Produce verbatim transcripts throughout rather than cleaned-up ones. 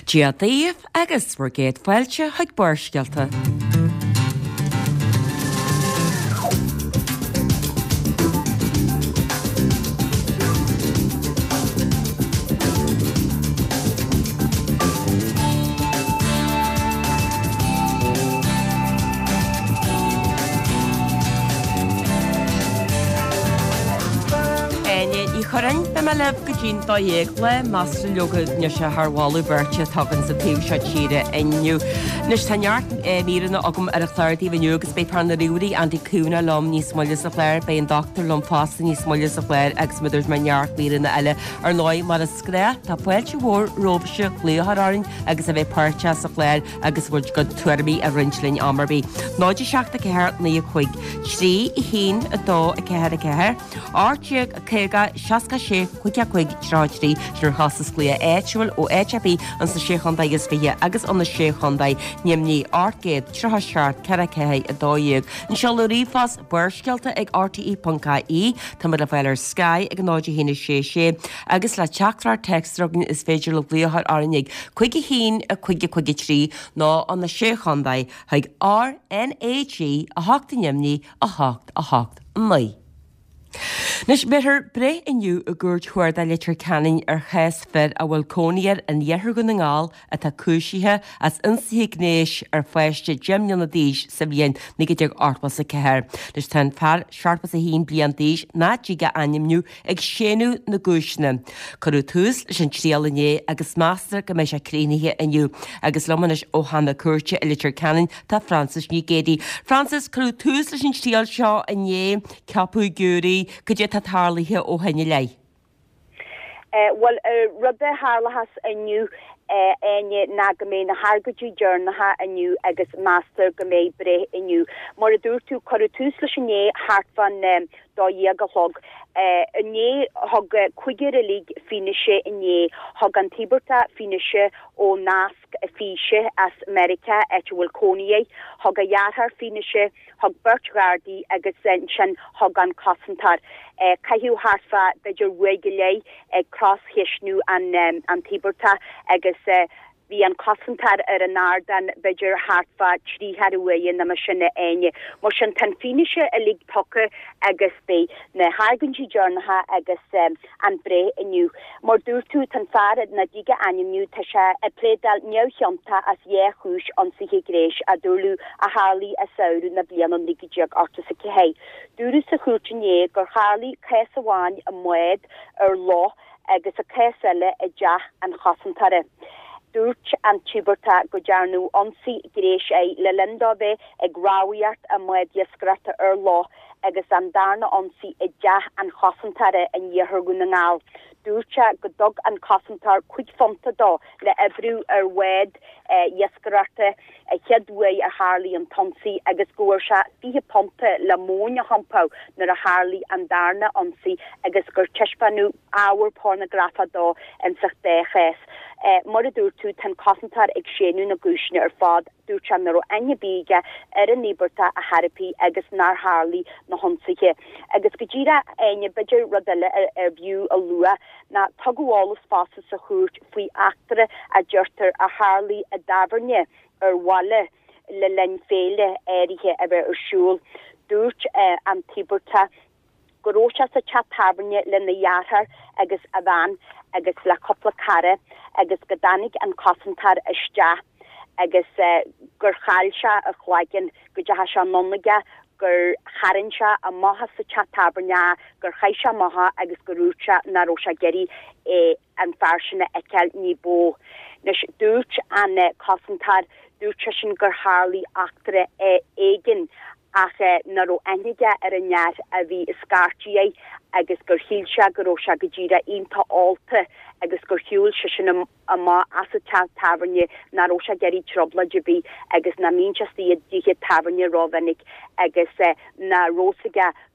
Díadaíomh agus mar géad fáilte chuig bárscealta. Chorain be me leh go dín dá dhéag le más leogad ne se thháú berte tugann sa taobh se tíre inniu. Nus taneart míranna agam ar a chláirdaí bhiniu agus bé parna riúí anticúna lom níos moile sa chléir, bé an doctor lom fásta níos moile sa chléir agus muidir me neart míranna eile ar nói mar a scré tá póilte mhór róbse léothráin agus a bheith páirte sa chléir agus bhid go tuairbí a rinslinn amarbí. Náidir seachta ceir na chuig trí i hín a dó a ceir a ceir. Áirteag a céga Casca sé chuice chuig tráidrí sinar hasas clia éitiúil ó éitiapí an sa séchandaid is fie agus an na séchandaid níomní átgéad trotha seart ceara céthe a dóíag. An seall rífas buirscealta ag R T E dot I E tá mar a bhfuil ar Sky ag náidir hína sé sé agus le teachtar textragin is féidir le bléothar arinnig chuige hín a chuige chuige trí ná an na séchandaid ag R N A G a háachta níomní a hácht a hácht mai. Nes better bre inniu a gúirt chuirda litir canin ar chés fed a bhfuil cóníar an dhéthir go na ngáil a tá cúisithe as insaí gnéis ar feiste Jim na díis sa bhíon na go deag orpas a ceir. Nes tan fear searpas a hín blian díis ná díga animniu ag séanú na gúisna. Corú tús leis an tríalané agus máster go méis a crínaithe inniu agus lomanis ó hanna cuairte a litir canin tá Francis ní gédi. Francis corú tús leis an tríal seo a né ceapú gúirí go dé tá tharlaithe ó henne lei? Uh, well, uh, rudde harlahas aniu uh, enne na gamé na hargadú journatha aniu agus master gamé bre aniu. Mar a dúr tú choru tús leis né hart van um, dá dhéag a hog. Uh, né hog uh, cuigear a lig finishe né hog an tiberta finishe ó nasc a fiche as America et Wilconie hog a jarhar finishe hog Birchgardi agus sen hog an Cossentar. Uh, Cahiú harfa beidir wegelei uh, cross hishnú an um, an tiberta agus uh, vi an Cossentar ar an ardan beidir harfa trí harway na machine aine. Mar an tan finishe a lig toke agus be na hargunji journatha agus um, an bre iniu. Mar dúrtú tan farad na diga animniu ta se a plédal neuchionta as ye chúis an sihe gréis a dúlu a harli a sauru na blian an ligidiag arta sa kehei. Dúru sa chúrtinné gur harli késawain a mued ar lo agus a késelle a jah an Chossentare. Dúrt an tiberta go jarnú onsi gréis é le lendabe ag ráwiart a mued jeskrata ar lo agus an darna onsi e jah an Chossentare an dhéthirgún na ngáil. Dúrte go dog an Cossentar cuid fonta dó le ebrú ar wed uh, jeskrata a cheadway a Harley an tonsi agus goir se fihe ponte le móna hampá nar a Harley an darna onsi agus gur tiispanú áwer pornografa dó an sa déchés. Uh, mar a dúr tú tan Cossentar ag sénú na gúisne ar fád dúrte nar ó enne bíige ar an níberta a Harpi agus nar Harley na honsiche. Agus go ddíra enne beidir rodile ar, ar bhiú a lua na tuguálas fása sa chúrt faoi achtere a dúirtar a Harley a daverne ar wale le len féle éirithe a bheith ar siúl. Dúirt uh, an tiberta gorócha sa chat taberne le na jarhar agus a bhain agus le coppla cara agus godanig an Cossentar iste agus uh, gur chailse a chhlaigin go deha se nonnaige gur charinse a maha sa chat taberne gur chaise maha agus gorúcha na rosa geri e an farsene ekel ní bó. Nes dúrt an uh, Cossentar dúrt sin gur Harley achtere e eigen ach na ro enige ar an near a bhí scartié agus gur hiilse go se go ddíra ionta áta agus gur hiúil se sin a má as a taverne na ro se geirí trobla debí agus na míchastí ddíhe taverne rovennig agus uh, na rosaige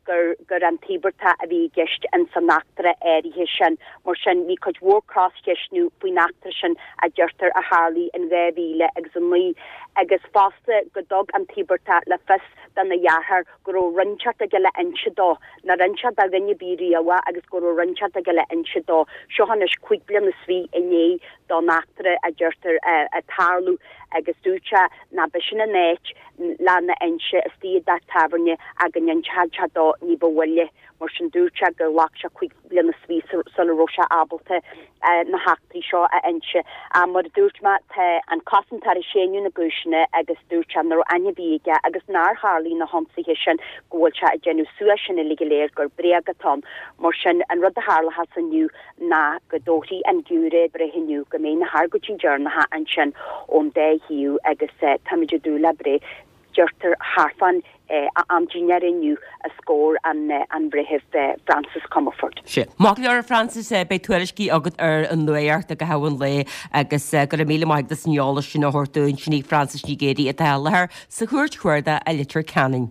gur gur an tiberta a bhí geist an san nachtere éirithe sin mar sin bhí chuid Warcross geisnú faoi nachtar sin a deirtar a Harley an bheithhíle agus an lí agus fásta go dog an tiberta le fis dan na jaarhar go rinchat a gile inse dó na rinchat a rinne bíriawa agus go rinchat a gile inse dó seohan is cuig blian na sví iné dá nachtere a deirtar a tarlú agus dúcha na bisin a néit lá na inse a stíad da taverne a gan chad dó ní bhfuile mar sin dúcha go lach cuig blian na sví sol rosa abalte na hatí seo a inse a mar dúrtma te an cosantar séú na gúisina agus dúcha nar aine bíige agus nar Harlí na homsaí sin ggóilse a genú sua sin i ligiléir gur breagatán mar sin an rud a Harla has aniu na godóí an gúre brehiniu go mé na hargotí dearnathe an sin ón dé hiú agus tamidir dúla bre deirtar Harfan Uh, am ginerinniu a scór an uh, an brehef uh, Francis Comerford. Se. Mag ar Francis uh, bei tuairiscí agad ar an nuart a go hawan le agus uh, go míle maig de sniola sin a hortún sinní Francis ní géirí a talhar sa chuirt chuirda a litir canning.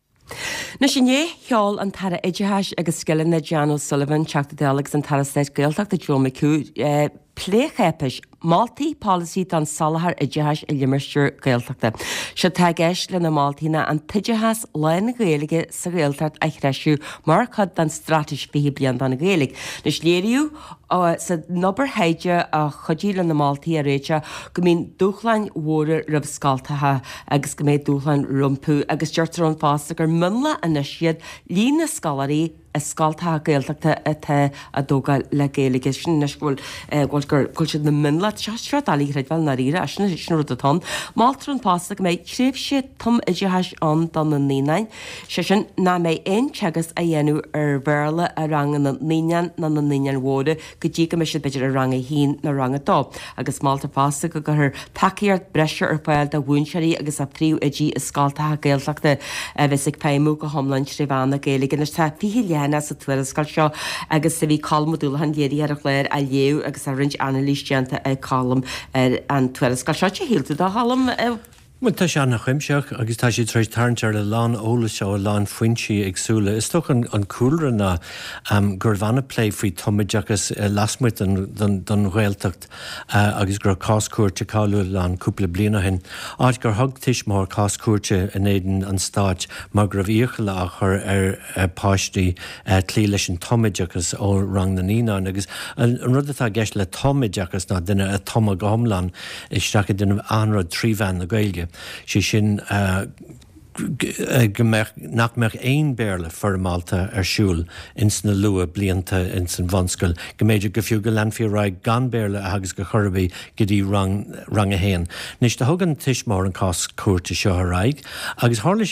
Na sin é cheol an tara idirthais agus skillan na Jano Sullivan teachta delegs an tara stéit gaeltach de Joe McCoo uh, pléchepis Maltaí policy dan salahar idirthais i limirsteir gaeltachta. Se teagéis le na Maltaína an tidirthas lein na gaelige sa gaeltart a chreisiú mar chud dan stratis fihi blian dan na gaelig. Nes léiriú uh, sa nobar heide a chodí le na Maltaí a réite go mín dúchlein mhóra rih scaltatha agus go méid dúchlein rumpú agus deirtar an fásta gur munla a siad lína scalarí a scaltatha gaeltachta a a dóga le gaelige sin nesgóil gur gúil na munla teastra dalí réid fel na ríre a sinna sin rud atá. Maltar an fásta go méid tréb sé tom idirthais an dan na nínain se sin na méid ein teagas a dhéanú ar bhéla a rangan na nían na na nían mhóra go dtí go si beidir a ranga hín na ranga dó. Agus Malta fásta go gur takeíart breise ar fáil de bhúnseirí agus a príú a dtí is scaltatha gaeltachta a bheits ag peimú go homlainn sríbhánna gaelige nas tá fihi léana sa tuairiscail seo agus sa bhí calmadúla an léirí ar a chléir a léú agus a rinch analísteanta a colm ar an tuairiscail seo te hiiltú dá hallam Mu tá se nach chuimseach agus tá sé trééis tarntear le lán óla seo a lán foiintí agsúla. Is tó an coolra na um, gur bhana play faoi tomideachas uh, lasmuid don réaltacht uh, agus gur cáscuirte cáú lán cúpla bliana hin. Áid gur thugtis mór cáscuirte in éidir an stáit mar gur bhíocha a chur ar uh, páistí uh, clí leis an tomideachas ó rang na nína agus an rud atá gceist le tomideachas ná duine a toma gomlan is stracha duine anrad tríbhean na gaeilge. Sí sin uh, nach meach ein béle for Malta ar siúl ins na lua blianta in san vanscoil. Go méidir go fiú go landfiú raig gan béle agus go chorbí go dtí rang, rang a héin. Nis de thugan tiismór an cás cuairte seo a raig, agus hánig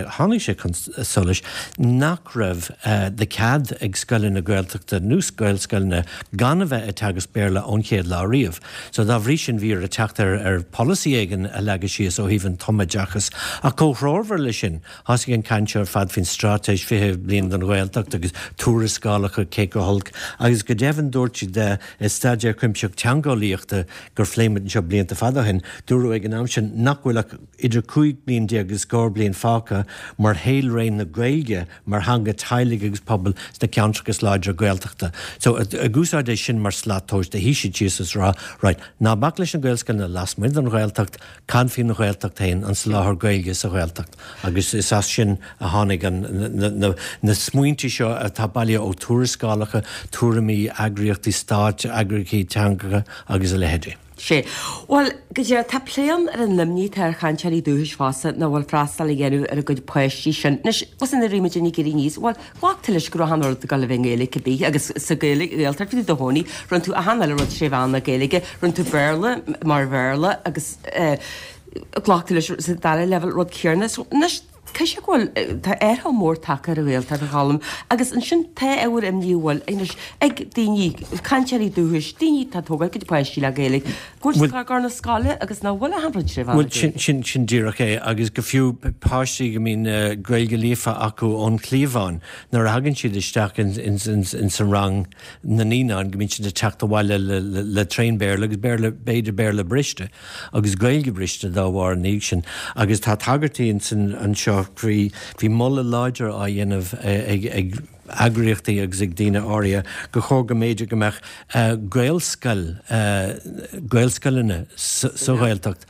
sé solis nach raibh uh, de cad ag scoilin na gaeltachta nús gael scoilna gan a bheith a teagas béle ón chéad lá riamh. So dá bhrí sin bhí a teachtar ar policy éigen a legacy síos ó híhann tomadeachas a cóhrór lei sin has gin canseir fad fin stratéis fithe blian an Gaeltacht agus túrascálacha céiceholg agus go devan dúirtí de is staidir cuimseach teangálíochta gur fléimid seo blianta fada hin dúrú ag an am sin nachhfuilach idir cuaig blian de agus gcór blian fáca mar héil réin na Gaeilge mar hanga tailig agus pobl na ceantragus láidir Gaeltachta. So a, a gúsáid é sin mar slátóis de híisi Jesus rá right ná bach leis an Gaelscoil na lasmuid an Gaeltacht can fin na Gaeltacht hain an sláthar Gaeilge sa Gaeltacht. Agus is as sin a tháinig an na, na, na smuointí seo a tá bailile ó túrascálacha, túramí agriochtaí stáit, agriochtaí teangacha agus a lehéidir. sé. Well, go dé tá pléan ar an limní tar chainteirí dúis fása na bhfuil freistal i gceanú ar a go poisttí sin. Nes was in na riimeide ní gurí níos, bhil gháachtalis gur hanir do gal bhéile go agus sa gaelig réaltar fi do hóní run tú a hanil rud sé bhánna gaelige, run tú bhéle mar bhéle agus gláachtalis sa dar level rud cearna. Nes Cai sé bhfuil tá airtha mór takear a bhfuil tar a chalam, agus an sin ta éhar am níomhil ag daoine cainteirí dúis, daoine tá tógail go poisttí le gaeilg. Gúir gar na scáile agus ná bhfuil a hamrad sé bhana. Bhfuil sin sin díreach é agus go fiú páistí go mín Gaeilge líofa acu ón Cleomháin nar a hagann siad isteach in san rang na níán go mín siad a teachta bhile le trein béirle agus béirle beidir béirle briste agus Gaeilge briste dá bhhar níl sin agus tá tagartaí an seo hí molla láidir a dhéanamh ag agriochtaí agus ag daoine áirithe go chóir go méidir go meach gailscail gailscailne sa ghailteacht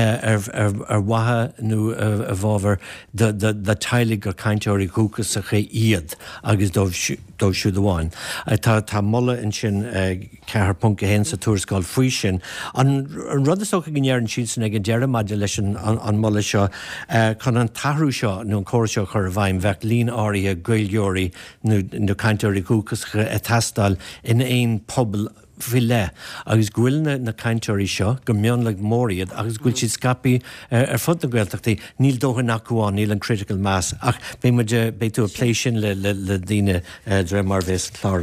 ar wathe nó a bhábhar de tailig gur cainteoirí cúcas a ché iad agus dóibh siúd amháin. Tá tá molla in sin cethar punt héin sa túrascáil faoi sin. An rud is socha gnéar an sin san ag an dearmaidir leis an molla seo chun an tathhrú seo nó an cóir seo chur a bhaim bheith líon áirithe gailgeoirí nó cainteoirí cúcas a tastal in éon pobl fi le agus ghfuilne na cainteoirí seo go mion le móriad agus ghfuil siad scapi ar fud na Gaeltachtaí níl dócha nachúáin níl an critical mass ach bé mu bé tú a pléisisin le le daoine dre mar bhés chlár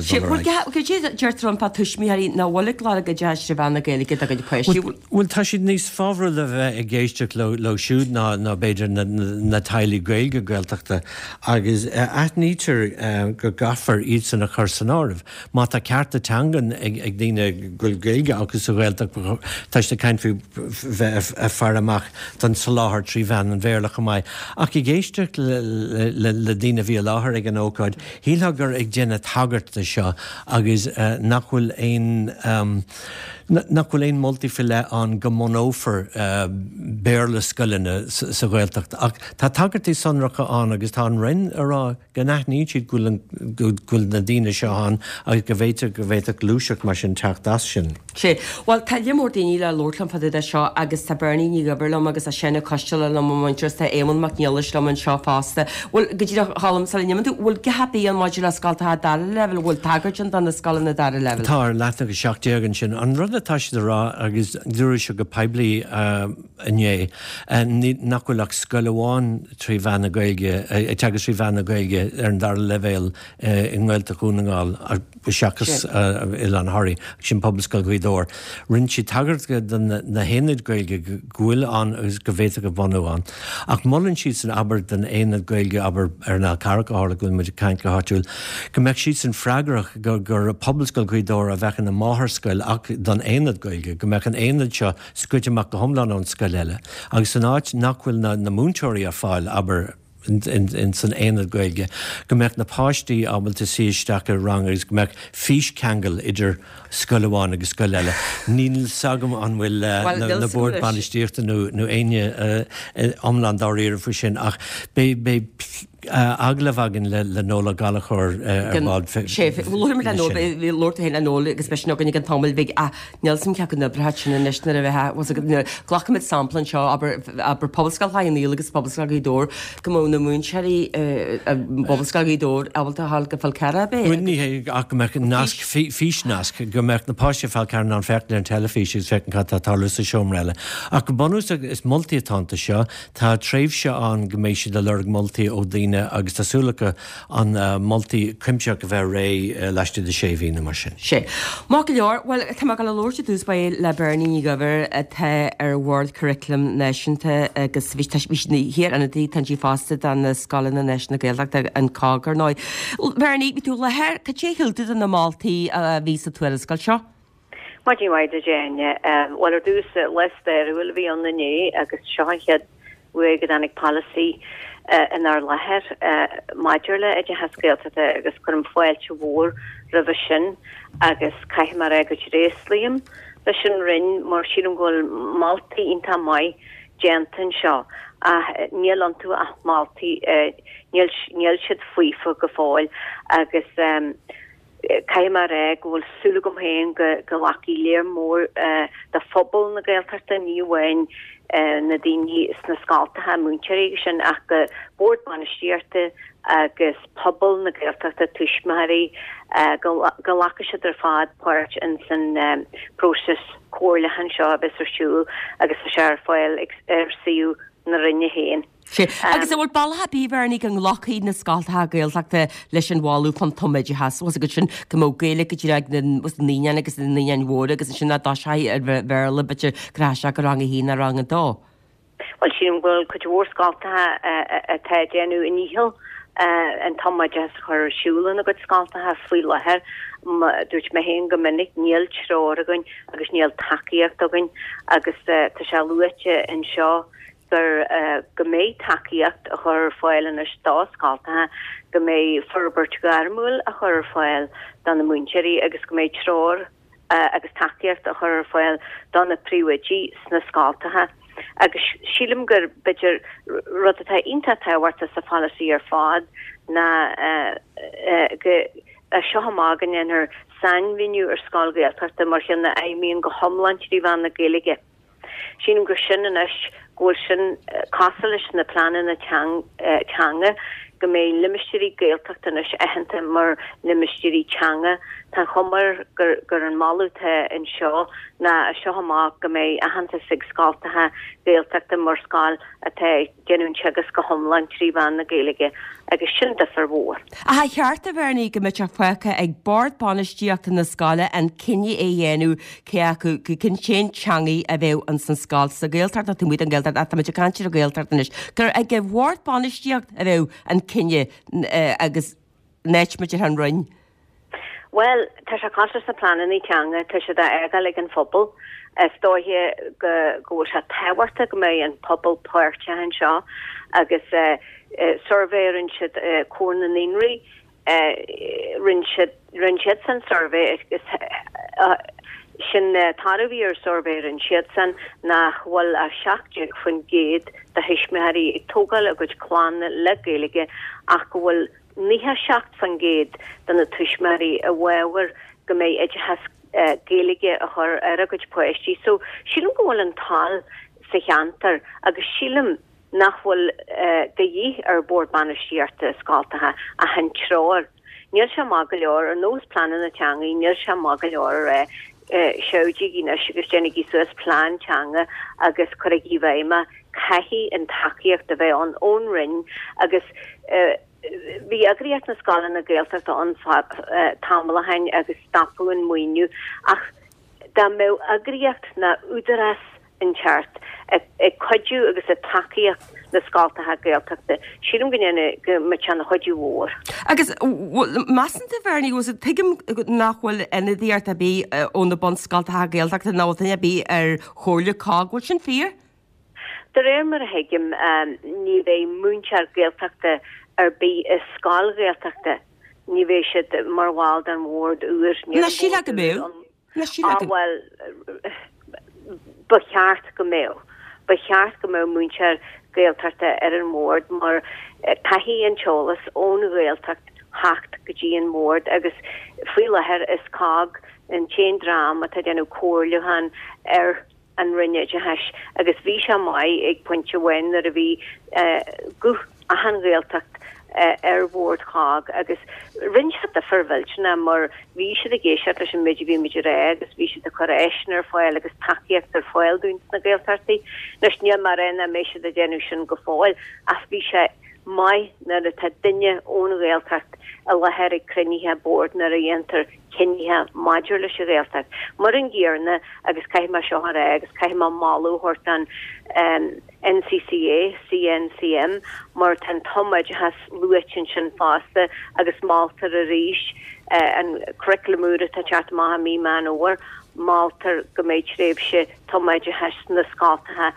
deir trompa tuismíí na bhla lá go de se bhena gaige a go peisiú. Bhfuil tá siad níos fábhar le bheith ag géisteach le siúd ná ná beidir na tailí gailge Gaeltachta agus aithnítear go gafar iad san na chur san áibh má tá cearta teangan ag gul gaige agus a bhfuilteach táiste caiin fiú a fear amach don sa láthair trí bhean an bhéirlach amai. Ach i géisteach le daoine bhí láthair ag an ócáid, hílagur ag déanana tagartta seo agus nachhfuil éon nachhfuil éon multifile an go monófar béirle scoilene sa bhfuilteacht. Ach tá tagarttaí sonracha an agus tá an rinn ará go naithníd siad gúil na daoine seo an agus go bhhéiteach go bhhéiteach lúiseach mar sin teach das sin. sé, Well taile mór daoine le Lordlam fad a seo agus tá burnaí ní gobarlam agus a sinna costeile le muintear tá éman macníalis le an seo fásta. Bhfuil go dtí hálam sa neimú bhfuil gohapaí an maidir le scaltatá dar level bhfuil tagart an na scalan na dar level. Tá leta go seachtaígan sin an rud atá si rá agus dúir se go peblií ané nachhfuilach scoilháin trí bhena gaige ag teagas trí bhena gaige ar an dar levéil in ghilta chúnaáil a seachas il an Harry sin poblascail goidóir. Rinn si tagart go na héanaid gailge ghfuil an agus go bhhéite go bhanúáin. Ach mollann siad san aber den éanaid gailge aber ar na caracála goil muidir caiint go háitiúil. Go mbeidh siad san freigrach gur gur poblascail goidóir a bheith na mátharscail ach don éanaid gailge, go mbeidh an éanaid seo scuideach go thomláin an scail eile. Agus san áit nachhfuil na na múnteirí a fáil aber in, in, in san éanaid gailge. Go mbeidh na páistí ábalta síisteach ar rang agus go mbeidh fís ceangal idir scoilháin agus scoil eile. Níl sagam an bhfuil na bord banistíochta nó aine omland áíir fu sin ach bé bé aglavagin le le nóla galachor ar bád sé bhfuil le nó bhí Lord héna nóla agus speisi gan an tamil bhíh a Nelson ceacan na bresin na neisna a bheit was ghlacham samplan seo aber aber pobscal haí agus pobscal í dór go mó na mún seirí pobscal í dór ábalta hall go fal cara be. Ní ach go meach nasc fís nasc go meach na páiste fáil cean an fechtna an telefíisiús fecin chatta tála sa seomreile. Ach go bonús is multiatánta seo tá tréimh se an goméisi de lerg multi ó daine agus tásúlacha an multi crimseach a bheith ré leiste de sé hína mar sin. sé. Má go leor, well tá gal lóirte dús ba le Bernie gobar a the ar World Curriculum Nationta agus bhí hir anna dí tan sí fásta an na scalan na National Gaeltacht an cágar ná. Bernie, bí tú le heir ca té hiltid an na Maltaí a ví a tuair scail seo? Maidí maid a déine, well ar dús leistéir bhfuil bhí an na né agus seohead uige annig policy in our leher maidurle e hascéalta agus chum foiilte mhór revision agus caiimar agus réisliam leis sin rinn mar sírum ghfuil Maltaí inta mai gentan seo a níl an tú a Maltaí níl siad fuifa go fáil agus caiimar ag bhfuil súla gom héin go lací léir mór de phobal na Gaeltachta níomhhain na daoine is na scáiltathe múnteir sin ach go bord banistíirte agus pobl na Gaeltachta tuismairí go lacha siad ar fad páirt in san próses cóirlahan seo a bisrsúil agus a sear fáil ar siú na rinne héin. Agus bhfuil ballha bíhharnig an lochaí na scáiltathe Gaeltachta leis an bháú fan toméide has was go sin go mó gaile go dtí was níine agus na níon mhór agus sin na dásaí ar bhéle bete gráise go rang a hí na rang an dó. Well sin bhfuil chu bhór scáiltathe a te déanú in níhil an tomáide chuir siúlan a go scáiltathe faoi lethir dúirt me héon go minic níl tróir againn agus níl takeíocht againn agus tá se luite in seo gur go méid takeíocht a chur fáil in stááiltathe go méid forbert garmúil a chur fáil don na muinteí agus go méid tróir agus takeíocht a chur fáil don na príomhaidí sna scáiltathe. agus sílim gur beidir rud atá ionanta táhairta sa fallaí ar fád na a seohamágan inar sanmhiniú ar scáilgéaltarta mar sin na éimíon go homlandí bhan na Gaeilge. Sílim gur sin inis ggóil sin casa leis na planan na teanga go mé limisteirí Gaeltachta inis aitheanta mar limisteirí teanga tá chumar gur gur an máúthe in seo na a seohamá go mé aitheanta sig scáiltathe Gaeltachta mar scáil atá genún teagas go homlan tríbhan na Gaeilge agus sin de farmór. A cheart a bharnaí go mit fucha ag bord banistíocht na scáile an cinne é dhéanú ceacu go cin sin teangaí a bheith an san scáil sa Gaeltart a tú muid an Gaeltart a tá muid cantir a Gaeltart inis gur ag go bhord banistíocht a bheith an cinne agus neitmeidir an roinn. Well, tá se cá sa planan í teanga tá se airga le an fphobal Státhe go go se táhairta go mé an pobl páirte an seo agus survéirinn siad cóna níonraí rinn siad san survé sin tarhí ar survéirinn siad san nachhfuil a seaachdeag chun géad de hisismeharí ag tógáil a go chláánna le Gaeilge ach go bhfuil níthe seacht fan géad den na tuismarí a bhhar go mé ide has Gaeilge a chur ar a go poisttí, so sílim go bhfuil an tal sa cheantar agus sílim nachhfuil go dhí ar bord banistíarta scáiltathe a hen tráir. Níor se má go leor ar nós planan na teangaí, níor se má go leor a seodí gína agus dénig suas plán teanga agus chuig í bhéime caihí an takeíocht a bheith an ón rinn agus Bhí agriíocht na scála na Gaeltachta an tamla hain agus stapúin muoinú ach dá mé agriíocht na údaras in teart ag chuidú agus a takeíocht na scáiltathe Gaeltachta. Sílim gnéine go me teanna chuidú mhór. Agus massanta bharnaí was tuigim nachhfuil ina dtíart a bí ón na bon scáiltathe Gaeltachta nátainna bí ar chóirle cágúil sin fíor? Tá réir mar a heigim ní bheith múntear Gaeltachta ar bí is scáil Gaeltachta ní bheith siad mar bháil an mhór uair. Na síle go mé? Na síle go well ba cheart go mé. Ba cheart go mé múntear Gaeltachta ar an mór mar taihí an teolas ón Gaeltacht hacht go dtí an mór agus faoi lethir is cág an chéan drám a tá déanú cóirlehan ar an rinne de heis agus bhí se mai ag pointse bhain ar a bhí go a han Gaeltacht ar bhór chág agus rinse a ferviltna mar bhí se a géisiart leis an méidir bhí méidir ré agus bhí se a choréisnar fáil agus takeíocht ar fáil dúint na Gaeltartaí nes ní mar réna mé se a déanú sin go fáil as bhí se mai na a tá duine ón Gaeltacht a lethir ag cruníthe bord na a dhéantar cinníthe maidir leis a Gaeltacht. Mar an ggéarna agus caiithma seo ré agus caiithma máú hort an N C C A, C N C M, mar tan tomaid has luitin sin fásta agus mátar a ríis an curriculumúra tá chat maha mí man óir mátar go méid réib se tomaid has na scáiltathe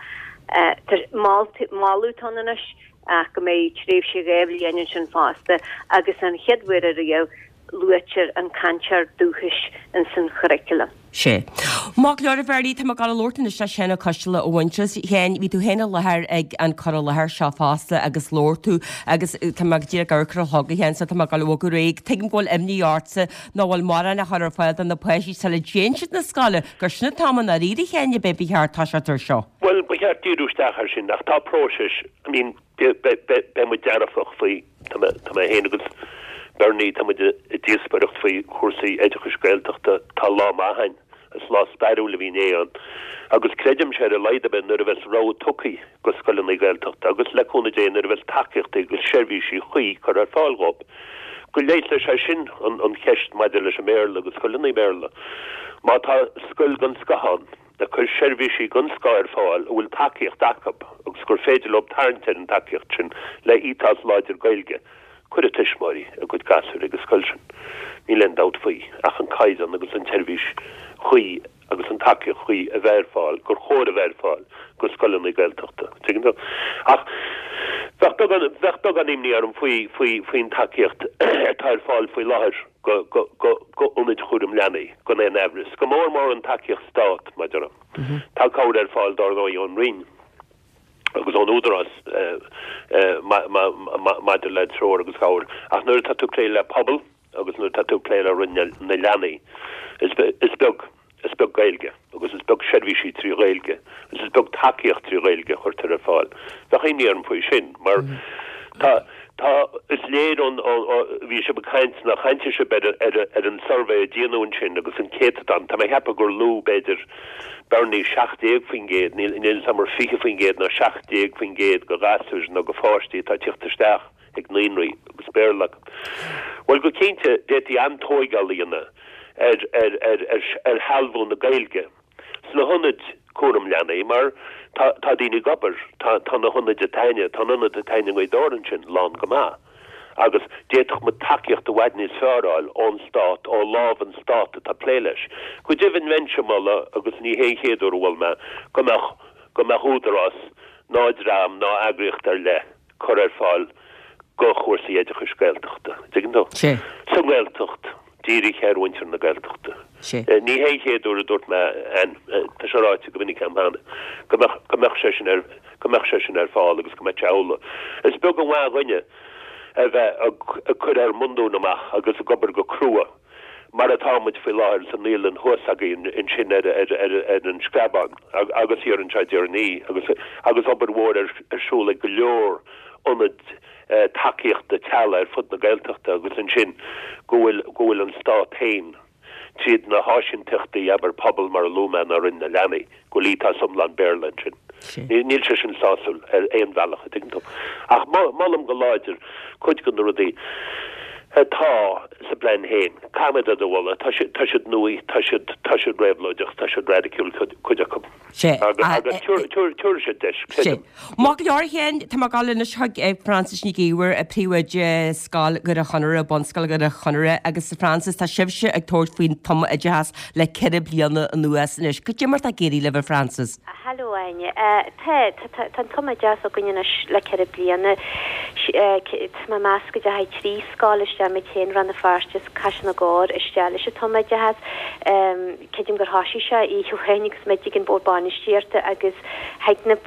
máú tannanis ach go méid tréh sé réblíon sin fásta agus an cheadhuiir a riamh luitir an cantear dúchas in san curriculum. sé. Má leir a bheirí tá gal lirtain is sena cosisiile óhaintes chéan bhí tú héna lethir ag an chor lethir se fásta agus lóirú agus tádí gurcur thga chéan sa tá gal bhgu réig tuigim gáil imníása nó bhfuil mar na char fáil an na poisí se le déansid na scala gur sinna táman na ríí chéine be bíart tá se tar seo. Well ba cheart dúrústeachar sin nach tá próis I mean be mu dearafach faoi tá héanagus Bernie tam de díosparach faoi chusaí éideachas Gaeltachta tá lá maithain as lá speúla bhí éan agus credim sé a leide ben ar a bheits rá tucaí go scoilna Gaeltachta agus leúna dé ar a bheits takeíochta go seirbhísí chuí chu ar fáilgób go léit leis sé sin an cheist maidir leis a méle agus scoilna méle má tá scoil gan scahan na chuir seirbhísí gan sá ar fáil a bhfuil takeíocht dacab agus gur féidir op tarnte an takeíocht sin le ítás láidir Gaeilge chuir a tuismarí a go gasú agus scoilsin. Ní len dat faoi ach an caidan agus an tervís chuí agus an take chuí a bhirfáil gur chóir a bhirfáil go scoilm na gailteachta. Tuign ach bhecht an imní arm faoi faoi faoin takeíocht ar tair fáil faoi láthir go go go go unid chuúm leanaí go é nebris. Go mór mór an takeíocht stát maidir. Tá cáir ar fáil dar gáí an rin. agus an údarras maidir le tróir agus gáir. Ach nuair tá tú léile le pobl agus nuair tá tú léile rinne na leanaí. Is beg is beg gailge, agus is beg sérvísí trí gailge, agus is beg takeíocht trí gailge chuirtar ar fáil. Bheach é níarm faoi sin, mar tá tá is léad an bhí se becaint na chainte se beidir ar an survey a díanún sin agus an céad an, tá mé hepa gur lú beidir Bernie seachtdéag fin géad, níl samar fiche fin géad na seachtdéag fin géad go gasús na go fáistí tá tíochttasteach ag níonraí agus béirlach. Well go cénte détí antóigáíonna ar ar ar ar ar halbhún na gailge. Sna hunnid cuam leanaí mar tá tá daoine gabbar tá tá na hunnid a taine tá hunnid a taine go dáran sin lán go má. Agus déach me takeíocht a wední fearáil ón stát ó láb an stát a tá pléiles. Go divin vensemála agus ní héchéadú bhfuil me gomach go me húdarrás náidrám ná agriocht ar le chur ar fáil go chóirsaí éidir chu scailteachta. Tuign tú? Sé. Sa gailteacht díri chear winter na gailteachta. Sé. Ní héchéadú a dúirt me an tá se ráite go bhfuinnig campána. Gomach sé sin ar gomach sé sin ar fáil agus go me teála. Is bu go bhá rinne a bheith a chud ar mundú amach agus a gobar go crua mar atáid fi láir san níl an thusaí in sin ar an scrabban agus ar an teidirní agus agus obair mhór arsúla go leor onad takeíocht de teala ar fud na gailteachta agus an sin gohfuil gohfuil an stát hain siad na hásin tuchtaí ebar pobl mar lúman ar in na leanaí go lítá somlan Berlin sin. Níl se sin sásul ar éon bhealach a dintom. Ach málam go láidir chuid go rudaí tá sa blein héin, Canada do bhla tá siad nuí tá siad réblóideach tá siad radicúil chuide cum. agus túir sé deis. Má go leor chéin tá gáil na seag ag Francis ní gíhar a príomhaide scáil gur a chonire a bonscail gur a chonire agus sa Francis tá sibse ag tóir faoin tom a jazz le cead blianana an nuas inis. Go mar tá géirí le Francis. Hallo aine. Tá tá tom a jazz a gunne le cead blianana má másca de haid trí scáil me chéan ran na farstes caian na gáir isteala se tomaide has ceidim gur hasí se í chuhénig méidir gin bórbánistíirte agus heag na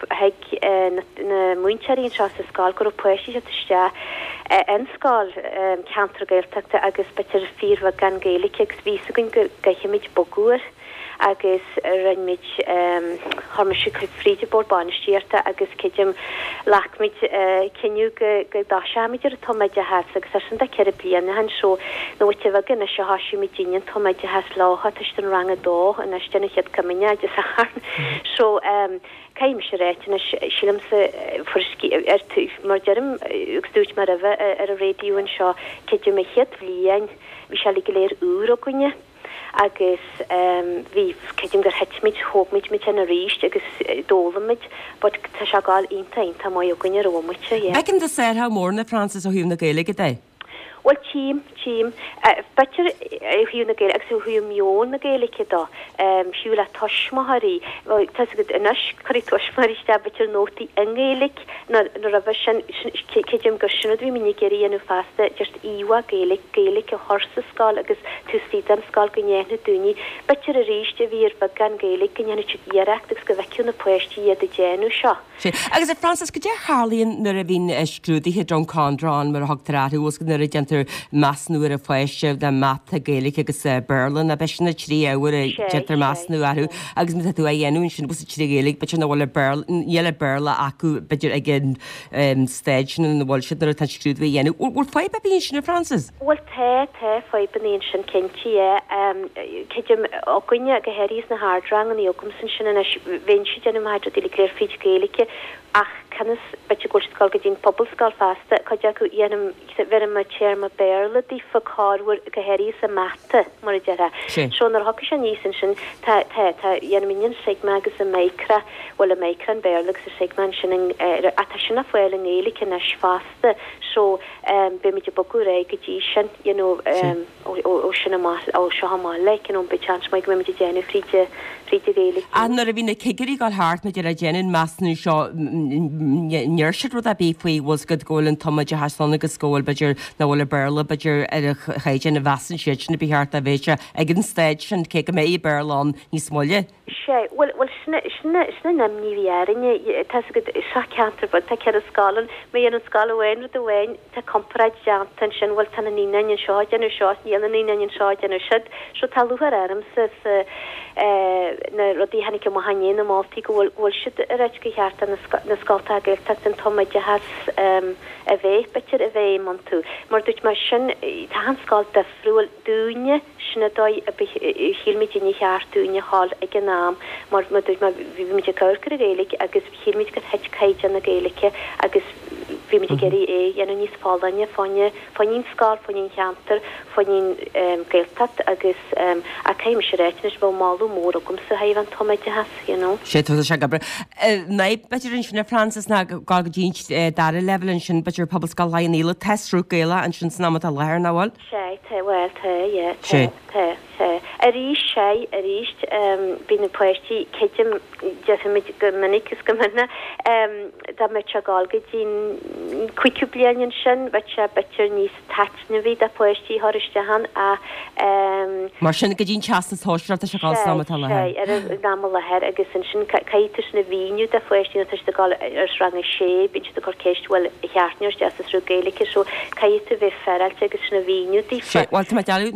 muintearín se sa scáil gur poisi se tuiste an scáil cantragéilteachta agus betir fíorha gan géalaigh agus ví gon gaimiid bogúir agus rinmid harmisi chu fríide bórbánistíirte agus ceidim lachmid ceniu go dáisiamidir a tomaide has agus ar san de ceir bliana han seo nó bhaite bhagan na se hasí mi díine tomaide has láha tuist an rang a dó an istena chead cumine agus a harn seo caiim se réitina sílam sa fursci ar tú mar dearm agstúit mar a bheith ar a rédiúin seo ceidim a chead bblian bhí se lig léir úr o gunne agus bhí ceidim gur heitmid hógmid mit an a ríist agus dólamid bud tá se gáil ionta ionta mai o gunne rómuite. Ecin de sé ha mór na Francis ó hiúm na gaige dé? Well tím tím betir hiú na gaile agus hiú mion na gaalacha dá siú le toismaharí tá go inis choí toismarí sta betir nótaí angéalaigh na ra bheith sin ceidim go sinad bhí minig géirí anú fasta just íha gaalaigh gaalaigh a thorsa scáil agus tú sí an scáil go nnéna dúní betir a ríiste bhíar bag gan gaalaigh go nnéana tú dhéireacht agus go bheiciú na poisttí a de déanú seo. Agus a Francis go dé hálíonn nar a bhín scrúdaithe John Condrán mar a thugtarráú os go nar a gentar masnú ar a foiiste de mat a gaalaigh agus Berlin a beis na trí áhar a gentar masnú aú agus mit tú a dhéanún sin bus trí gaalaigh be na bhil dhéile Berla acu beidir ag an stéidsin an bhil si nar a tan scrúdha dhéanú. Bhfuil fáib a bhíon sin na Francis? Bhfuil té té fáib baníon sin cinnti é ceidim ó gcuine go heiríos na hádrang an íocum san sin na bhén si déanam haidir dí léir fid gaalaigh ach canas beidir goilscáil go dtín poblscáil fasta chuide acu dhéanam bherim a chair ma béle dí fa cáhar go heirí sa mata mar deara. Seo nar hoca an nísan sin tá dhéanamíonn sigma agus a méicra bhfuil a méicra an béirlaach sa sigman sin a tá sinna foiil an éala cin is fásta seo be mi de bogu ré go dtí sin ó sinna ó seo má le cin ón bechans mai go mi de déanú fríide fríide géala. Anar a bhína cigurí gáil háart na de a déanaan measnú seo neirsead rud a bí faoi was go ggólann tomaid a hasánna go scóil beidir na bhfuil a béla beidir ar a chéidir na bhesan siid sin na bíart a bhéte ag an stéid sin cé go mé i Berlán níos móile. sé well sinna sinna sinna namní bhíarinne tá go se ceantar bud tá cead a scálan mé an scáhhain a bhhain tá compráid deantan sin bhfuil tanna nínain seáidean seo íana nínain seáidean siid seo talúhar arm sa na rodí hanig go hané na mátaí go bhfuil bhfuil siad a réit go cheartta na scáiltá agéilta an tomaide has a bheith betir a bheith man tú mar dúirt mar sin tá an scáil de friúil dúine sinna dóid a hílmid ní cheartúine hall ag an náam mar mar dúirt mar bhí mid a cúrcar a géalaigh agus hílmid go heid caiide na géalacha agus bhí mid a geirí é dhéanú níos fádaine fáine fáin scáil fáin cheantar fáin géaltat agus a céim sé réitnis bh máú mór gom sa haimh an tomaide has sé tu se gabre naib beidir sin na Francis na gáil go dínt dar levelin sin beidir pobl sscoil laíile testrú géile an sin sná a leir náhil sé te bhil te te te te a rí sé a ríist bí na poisttí ceitim deimiid go manicgus go mna dá me se gáil go dín cuiiciú blianain sin bheit se betir níos tana bhí a poisttí thoiriste han a mar sinna go dín chastas thóisiir a se gáil sná le ar ná le heir agus sin sin caiitis na víniu a foiistí na tuiste gáil ar rang a sé bin de corcéistfuil i cheartneir de rú géalacha so caiitu bheith ferailte agus na víniu dí Bhil me deú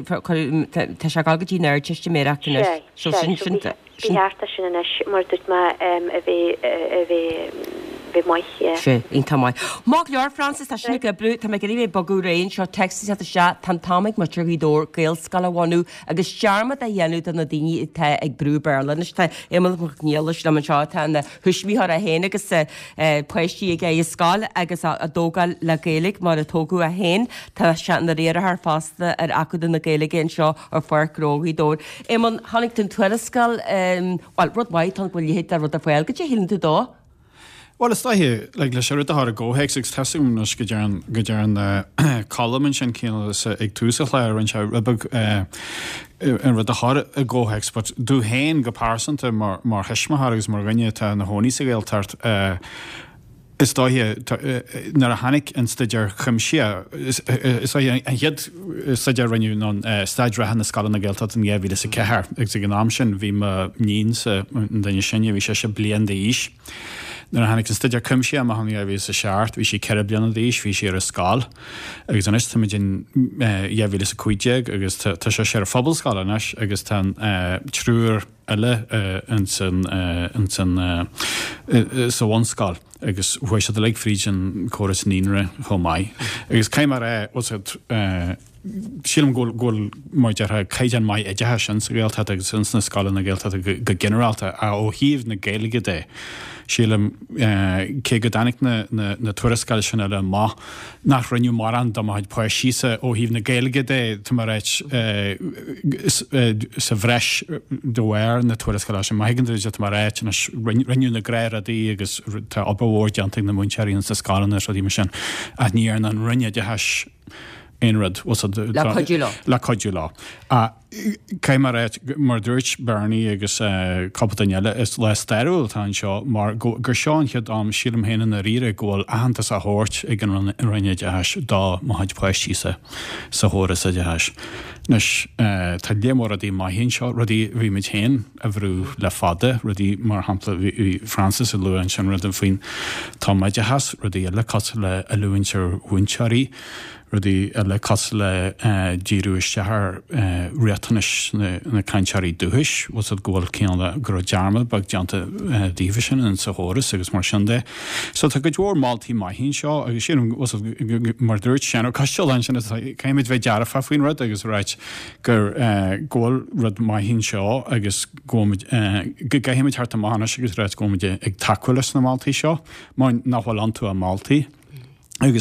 te se gáil go dtí neir teiste méachtainna sin sinnta. Bíarta sin mar dút ma a bheith a bheith sé ínta mai. Má leor Francis tá sinna go brú tá me go bh bagú réon seo texas a se tan táid mar tuí dó géal scalahhaú agus searrma a dhéanú an na daine te ag brú Berlin is tá éime níala le man seo tá na thuismíth a héna agus poisttí a gé scáil agus a dógáil le géalaigh mar a tógu a héin tá se na réar th fásta ar acu na géalaigh seo ar foiirróí dó. É man hánig den tuairascail bhil rud maiid an bhfuil héit a rud a foiil go híann tú dó? Well is staithe le le se a go héic teúm go go dearan colman sin cían ag túsa léir an se rubug an rud a ggóheics, but dú héin go pásanta mar mar heismathgus mar rinne tá na hóní sa ggéiltart is dáithe nar a hanig an staidir chumsia is an head staidir riniu ná staidre hena scalan na ggéiltat an ggéhhí sa cethir ag sa gnáam sin bhí níon an daine sinne bhí sé se blian de ís. Nar hanig an staidir cumsí a hang a bhí sa seart, bhí sé ceir blianana díos, bhí sé ar a scáil, agus an is tá din dhéhhí sa cuiideag agus tá sé sé ar fphobal scálanis agus tá trúr eile an san sa bhain scáil. agus bhui se le fríd an choras níre chomáid. Agus céim mar é sílam ggóil mar de caiidean mai é dethe sin sa ggéalta agus sin na scála na ggéalta go generalta a ó híomh na géalaige dé. Sílam cé go danig na tuarascail sin le má nach riniu mar an dáid poir sísa ó híomh na géalaige dé tu mar réit sa bhreis dohhair na tuarascail sin maiganú mar réit riniu na gréir a dí agus tá obbhór deanting na muintearíonn sa scálanna so dí mar sin a níar an rinne de heis Einrad was le coidú lá. A cé mar réit mar dúirt Bernie agus captainile is le steúil tá seo mar gur seán chead am sílam héanana na riire ggóil ahananta a thuirt ag an rinne de heis dá maid poistísa sa hóras a de heis. Nus tá lémór a dí mai hén seo rudí bhí mit héin a bhrú le fada rudí mar hapla Francis a luúin sin rud an faoin tá maid de heas rudí le cos le a luúintear bhaintearí rudí le cos le díú istethar réatanis na caiintearí dúis was a ggóil céanna gur dearma bag deanta díomh sin an sa hóras agus mar sin dé. So tá go dúir máiltí mai hín seo agus sin mar dúirt sin ó caiisteáin sin céimiid bheith dearra fa faoin rud agus ráit gur ggóil rud mai hín seo agus go gaimiid thart amachna agus ráit gomuide ag tacuilas na máiltaí seo, má nachhfuil an tú a máiltaí agus